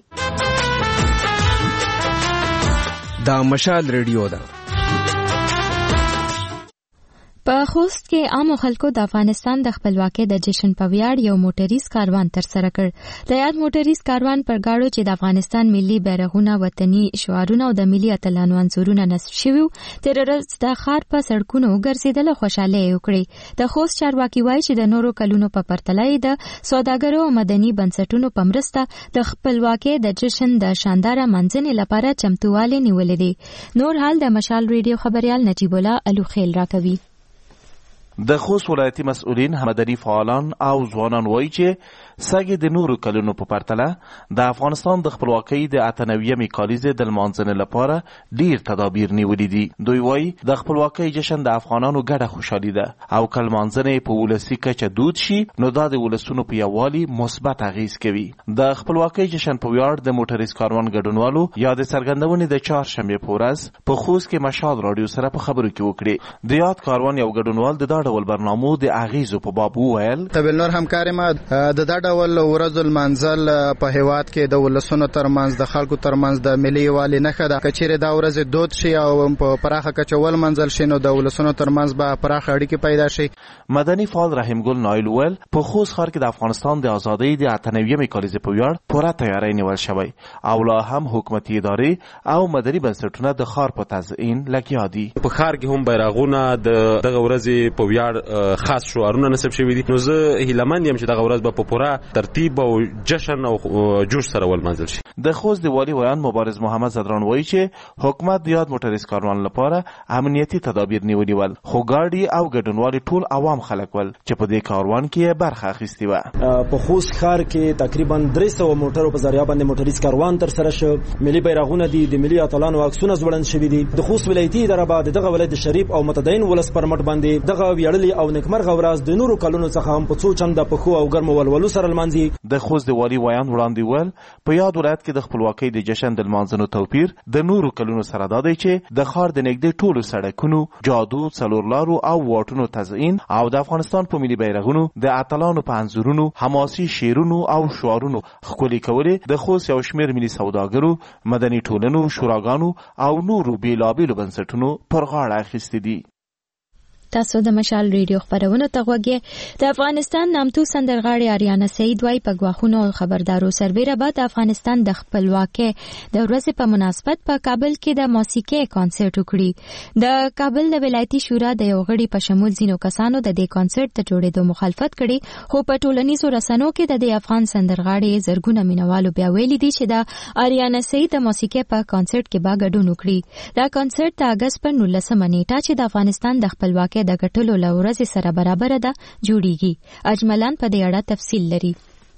دا مشال ریډیو ده. په خوست کې عامو خلکو د افغانستان د خپلواکۍ د جشن په ویاړ یو موټریز کاروان ترسره کړ. د یاد موټریز کاروان پر گاډو چې د افغانستان ملي بیرغونه، وطني شعارونه او د ملي اتلانو انځورونه نصب شوي تر ورځ د ښار په سړکونو ګرځېدل خوشاله وکړي. د خوست چارواکي وایي چې د نورو کلونو په پرتله د سوداګرو او مدني بنسټونو په مرسته د خپلواکۍ د جشن د شاندار منځنې لپاره چمتووالی نیولې دي. نور حال د مشال ریډیو خبريال نجیب الله الوخیل راکوي. د خوست ولایتي مسؤلین، مدني فعالان او ځوانان وایي چې سږي د نورو کلونو په پرتله د افغانستان د خپلواکۍ د 98مې کالیزې د لمانځنې لپاره ډیر تدابیر نیولي دي. دوی وایي د خپلواکۍ جشن د افغانانو ګډه خوشحالي ده او که لمانځنې په ولسي کچه دود شي نو دا د ولسونو په یووالي مثبت اغیز کوي. د خپلواکۍ جشن په ویاړ د موټریز کاروان ګډونوالو یا د څرګندونې د چهارشنبې په ورځ په خوست کې مشال رادیو سره په خبرو کې وکړي. د یاد کاروان یو ګډونوال د ډول برنامو د اغیزو په باب وویل: طبیل نور همکاري ما د دا ډول ورځو لمانځل په هیواد کې د ولسونو ترمنځ د خلکو ترمنځ د ملي یووالي نښه ده. کچېرې دا ورځ دود شي او په پراخه کچه ولمانځل شي نو د ولسونو ترمنځ به پراخه اړیکې پیدا شي. مدني فعال رحیم ګل نایل ویل: په خوست ښار کې د افغانستان د ازادۍ د 98مې کالیزې په ویاړ پوره تیاری نیول شوی او لا هم حکومتي ادارې او مدني بنسټونه د ښار په تزیین لګیا دي. په ښار کې هم بیرغونه د دغه ورځې په ویاړ خاص شعارونه نصب شوي دي. نو زه هیلهمند یم چې دغه ورځ به په پوره ترتیب او جشن او جوش سره ولمانځل شي. د خوست د والي ویان مبارز محمد زدران وایي چې حکومت د یاد موټریز کاروان لپاره امنیتي تدابیر نیولي ول، خو ګاډي او ګډونوالي ټول عوام خلک ول چې په دې کاروان کې برخه اخیستې وه. په خوست ښار کې تقریبا 300 موټرو په ذریعه باندې موټریز کاروان ترسره شو. ملي بیرغونه دي، د ملي اتلانو عکسونه ځوړند شوي دي. د خوست ولایتي اداره به دغه ولایت شریف او متدین ولس پر مټ باندې دغه ویاړلي او نیکمرغه ورځ د نورو کلونو څخه هم په څو چنده په ښو او ګرمو ولولو سره لمانځي. د خوست د والي ویان وړاندې ول په یاد ولایت کې د خپلواکۍ د جشن د لمانځنو توپیر د نورو کلونو سره دا دی چې د ښار د نږدې ټولو سړکونو، جادو، څلورلارو او واټونو تزئین او د افغانستان په ملي بیرغونو د اتلانو په انځورونو، حماسي شعرونو او شعارونو ښکلي کولې د خوست یو شمېر ملي سوداګرو، مدني ټولنو، شوراګانو او نورو بیلابیلو بنسټونو پر غاړه اخیستي دي. تاسو د مشال ریډیو خبرونه ته غوږی. د افغانستان نامتو سندرغاړي آریانا سعید وايي په غواخونو او خبردارو سربېره بعد افغانستان د خپلواکۍ د ورځې په مناسبت په کابل کې د موسیقي کانسرت وکړي. د کابل د ولایتي شورا د یو غړي په شمول ځینو کسانو د دې کانسرت ته جوړېدو مخالفت کړي، خو په ټولنیزو رسنیو کې د افغان سندرغاړي زرګونه مینوالو بیا ویلي دي چې د آریانا سعید د موسیقي په کانسرت کې به ګډون وکړي. دا کانسرت د اگست پر 19 نیټه چې د افغانستان د خپلواکۍ د ګټلو له ورځې سره برابر ده جوړیږي. اجملان په دې اړه تفصیل لري.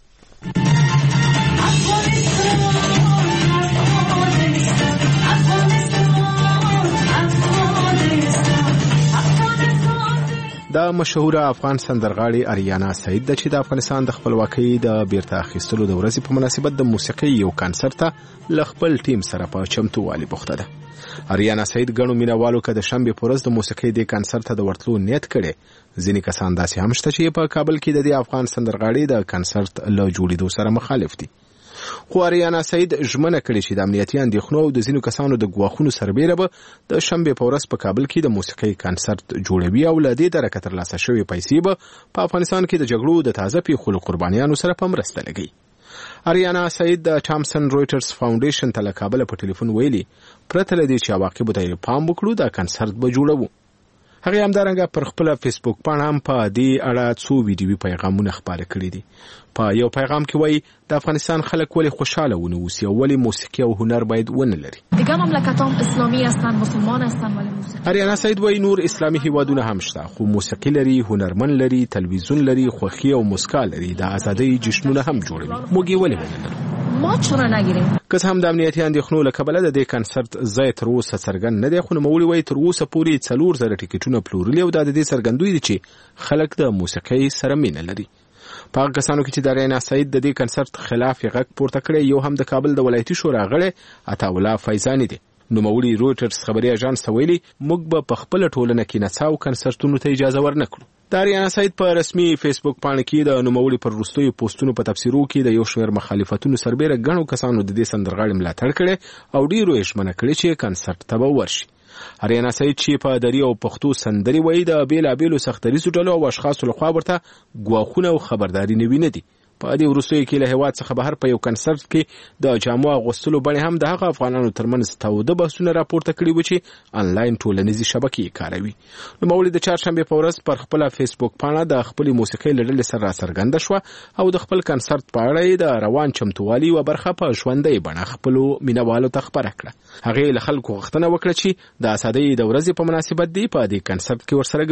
دا مشهوره افغان سندرغاړي آریانا سعید د چې د افغانستان د خپلواکۍ د بیرته اخیستلو د ورځې په مناسبت د موسیقي یو کانسرت ته له خپل ټیم سره په چمتووالي بوخته ده. آریانا سعید ګڼو مینوالو که د شنبې په ورځ د موسیقۍ د کانسرت ته د ورتلو نیت کړي. ځینې کسان داسې هم شته چې په کابل کې د افغان سندرغاړي د کانسرت له جوړېدو سره مخالف دي. خو آریانا سعید ژمنه کړې چې د امنیتي اندېښنو او د ځینو کسانو د ګواښونو سربېره به د شنبې په ورځ په کابل کې د موسیقۍ کانسرت جوړوي او له دې درکه ترلاسه شوې پیسې به په افغانستان کې د جګړو د تازه پیښو قربانیانو سره په مرسته لګي. آریانا سعید د ټامسن رویټرز فاونډیشن ته له کابل په ټلیفون ویلي پرته له دې چې عواقبو ته پام وکړو دا کانسرت به جوړوو. هغه همدارنګه پر خپل فیسبوک باندې هم په دې اړه څو ویډیوي پیغامونه خپاره کړي دي. په یو پیغام کې وایي د افغانستان خلک ولې خوشاله ونه اوسي او ولې موسیقي او هنر باید ونه لري. دیگه مملکتام اسلامی هستند، مسلمان هستند ولی موسیقی. آریانا سعید وایي نور اسلامي هیوادونه هم شته خو موسیقي لري، هنرمن لري، تلویزیون لري، خوښي او موسکا لري، د ازادۍ جشنونه هم جوړوي. موږ یې ولې ونه لرو؟ ما چرا نگیریم؟ که هم د امنیتي اندېښنو له کبله د دې کانسرت ځای تر اوسه څرګند نه دی، خو نوموړي وایي تر اوسه پورې 4000 ټیکټونه پلورلي او دا د دې څرګندوي دي چې خلک د موسیقۍ سره مینه لري. په هغه کسانو کې چې د آریانا سعید د دې کانسرت خلاف یې غږ پورته کړی یو هم د کابل د ولایتي شورا غړی عطاالله فیضاني دی. نوموړي رویټرز خبري اژانس ته ویلي موږ به په خپله ټولنه کې نڅاو کنسرتونو ته اجازه ورنکړو. د آریانا سعید په رسمي فیسبوک باندې کې د نوموړي پر وروستیو پوسټونو په تفسیرو کې د یو شمېر مخالفتونو سربېره ګڼو کسانو د دې سندرغاړي ملاتړ کړی او ډیرو یې ژمنه کړې چې کنسرت ته به ورشي. آریانا سعید چې په دري او پښتو سندري وایي د بیلابیلو سختریزو ډلو او اشخاصو لخوا ورته ګواښونه او خبرداري نوي نه دي. په دې وروستیو کې له هېواد څخه بهر په یو کنسرت کې د جامو اغوستلو بڼې هم د هغه افغانانو ترمنځ تاوده بحثونه راپورته کړي وو چې انلاین ټولنیزې شبکې کاروي. نوموړي د چهارشنبې په ورځ پر خپله فیسبوک پاڼه د خپلې موسیقۍ له ډلې سره راڅرګنده شوه او د خپل کنسرت په اړه یې د روان چمتووالي یوه برخه په ژوندۍ بڼه خپلو مینوالو ته خپره کړه. هغې له خلکو غوښتنه وکړه چې د ازادۍ د ورځې په مناسبت دی په دې کنسرت کې ورسره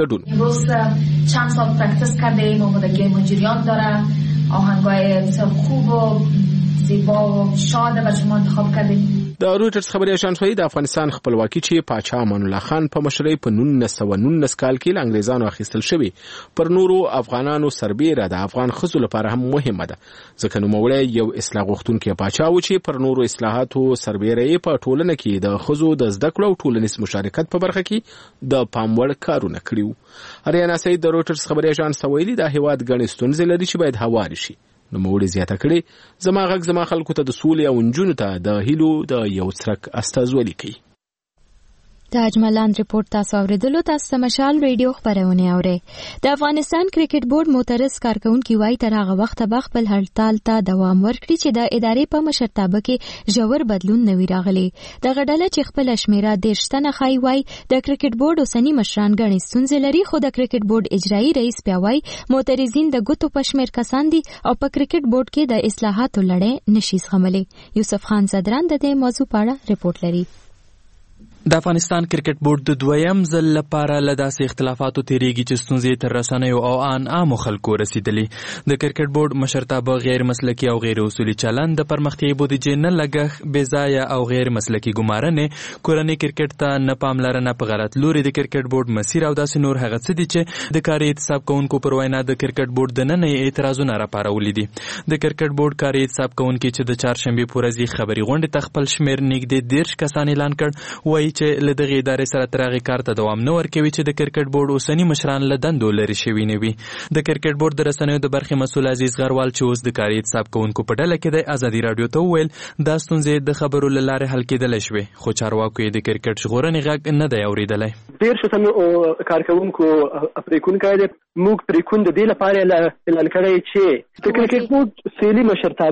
ګډون. چند سال پرکتیس کردیم، آمادگی مجریان داره، آهنگای بسیار خوب و زیبا و شاد و شما انتخاب کردیم. د رویټرز خبري اژانس وايي د افغانستان خپلواکي چې پاچا امان الله خان په مشرۍ په 1919 کال کې له انګریزانو اخیستل شوی پر نورو افغانانو سربېره د افغان ښځو لپاره هم مهمه ده، ځکه نوموړی یو اصلاح غوښتونکی پاچا و چې پر نورو اصلاحاتو سربېره یې په ټولنه کې د ښځو د زده کړو او ټولنیز مشارکت په برخه کې د پام وړ کارونه کړي وو. آریانا سعید د رویټرز خبري اژانس ته ویلي دا هېواد ګڼې ستونزې لري چې باید هوارې شي. نوموړي زیاته کړې زما غږ زما خلکو ته د سولې او نجونو ته د هیلو د یو څرک استازولي کوي. د اجملان ریپورت تاسو اوریدلو. تاسو د مشال ریډیو خبرونه اورئ. د افغانستان کرکټ بورډ معترض کارکونکي وايي تر هغه وخته به خپل هړتال ته دوام ورکړي چې د ادارې په مشرتابه کې ژور بدلون نه وي راغلی. دغه ډله چې خپل شمیره 13 تنه ښایي وايي د کرکټ بورډ اوسني مشران ګڼې ستونزې لري، خو د کرکټ بورډ اجرایي رئیس بیا وايي معترضین د ګوتو په شمېر کسان دي او په کرکټ بورډ کې د اصلاحاتو لړۍ نشي زغملی. یوسف خان زدران د دې موضوع په اړه ریپورت لري. د افغانستان کرکټ بورډ د دویم ځل لپاره له داسې اختلافاتو تیریږي چې ستونزې تر رسنیو او عامو خلکو رسیدلې. د کرکټ بورډ مشرتابه غیر مسلکي او غیر اصولي چلند، د پرمختیایي بودیجې نه لګښت، بې ځایه او غیر مسلکي ګمارنې، کورنۍ کرکټ ته نه پاملرنه په غلط لوري د کرکټ بورډ مسیر او داسې نور هغه څه دي چې د کاري احتساب کوونکو پر وینا د کرکټ بورډ دننه اعتراضونه راپارولي دي. د کرکټ بورډ کاري احتساب کوونکي چې د چهارشنبې په ورځ خبري غونډې ته خپل شمیر نږدې 10 کسان اعلان کړ، وایي چې له دغه ادارې سره تر هغې کار ته دوام نه ورکوي چې د کرکټ بورډ اوسني مشران له دندو لرې شوي نه وي. د کرکټ بورډ د رسنیو د برخې مسؤل عزیز غروال چې اوس د کاري احتساب کوونکو په ډله کې دی، ازادي راډیو ته وویل دا ستونزې د خبرو له لارې حل کېدلی شوې، خو چارواکو یې د کرکټ ژغورنې غږ نه دی اورېدلی. ډېر ښه کارکوونکو پرېکون دی، موږ پرېکون د دې لپاره اعلان کړی چې د کرکټ بورډ فعلي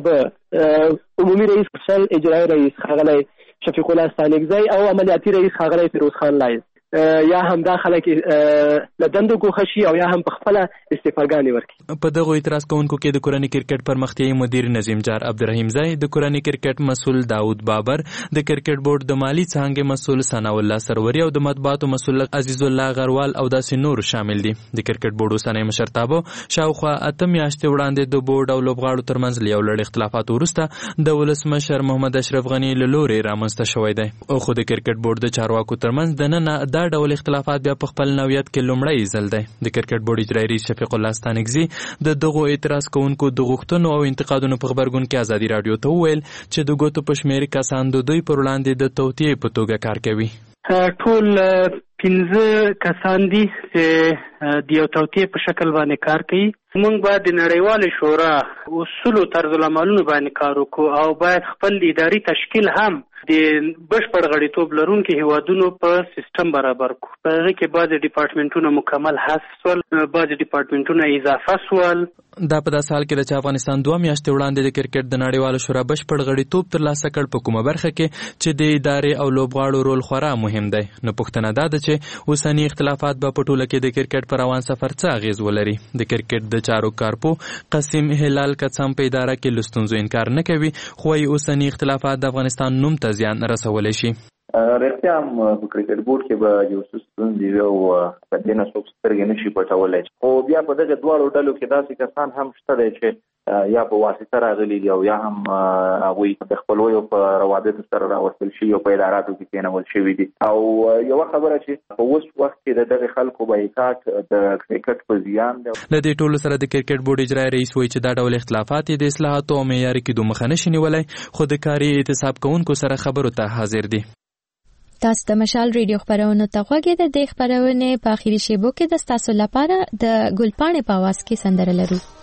مشرتابه عمومي رئیس خپل اجرایي رئیس ښاغلی شفیق الله ستانکزی او عملیاتي رئیس ښاغلی فیروز خان لایز یا هم دا خلک له دندو ګوښه شي او یا هم په خپله استعفاګانې ورکړي. په دغو اعتراض کوونکو کې د کورنۍ کرکټ پرمختیایي مدیر نظیم جار عبدالرحیم زی، د کورنۍ کرکټ مسؤل داود بابر، د کرکټ بورډ د مالی څانګې مسؤل ثناء الله سروري او د مطبوعاتو مسؤل عزیز الله غروال او داسې نور شامل دي. د کرکټ بورډ اوسنی مشرتابه شاوخوا 8 میاشتې وړاندې د بورډ او لوبغاړو ترمنځ له یو لړ اختلافاتو وروسته د ولسمشر محمد اشرف غني له لورې رامنځته شوی دی. خو د کرکټ بورډ د چارواکو ترمنځ دننه دا ډول اختلافات بیا په خپل نوعیت کې لومړی ځل دی. د کرکټ بورډ اجرایي رئیس شفیق الله ستانکزي د دغو اعتراض کوونکو د غوښتنو او انتقادونو په غبرګون کې ازادي راډیو ته وویل چې د ګوتو په شمېر کسان د دوی پر وړاندې د توطیې په توګه کار کوي. ټول 15 کسان دي چې د یو توطیې په شکل باندې کار کوي. موږ باید د نړیوالې شورا اصولو طرز العملونو باندې کار وکړو او باید خپل اداري تشکیل هم د بشپړ غړیتوب لرونکو هیوادونو په سیستم برابر کړو. په هغې کې بعضې ډیپارټمنټونه مکمل حذف سول، بعضې ډیپارټمنټونه اضافه سول. دا په داسې حال کې ده چې افغانستان 2 میاشتې وړاندې د کرکټ د نړیوالو شورا بشپړ غړیتوب ترلاسه کړ په کومه برخه کې چې د ادارې او لوبغاړو رول خورا مهم دی. نو پوښتنه دا ده چې اوسني اختلافات به په ټوله کې د کرکټ پر روان سفر څه اغېز ولري. د کرکټ د چارو کارپو قاسم هلال کڅم په اداره کې له ستونزو انکار نه کوي، خو وايي اوسني اختلافات د افغانستان نوم ته زیان رسولی شي. رښتیا هم په کرکټ بورډ کې به یو څه ستونزې وي او په دې نه څوک سترګې نشي پټولی، خو بیا په دغه دواړو ډلو کې داسې کسان هم شته دی چې یا په واسطه راغلي دي او یا هم هغوی د خپلویو په روابطو سره راوستل شوي او په اداراتو کې کېنول شوي دي. او یوه خبره چې په اوس وخت کې د دغې خلکو بایکاټ د کرکټ په زیان دی. له دې ټولو سره د کرکټ بورډ اجرایي رئیس وایي چې دا ډول اختلافات د اصلاحاتو او معیاري کېدو مخه نشي نیولی، خو د کاري احتساب کوونکو سره خبرو ته حاضر دي. تاسو د مشال ریډیو خبرونو ته غوږ د خبرونې په اخیری شیبو کې د تاسو لپاره د ګلپاڼې په आवाज کې سندره لرو.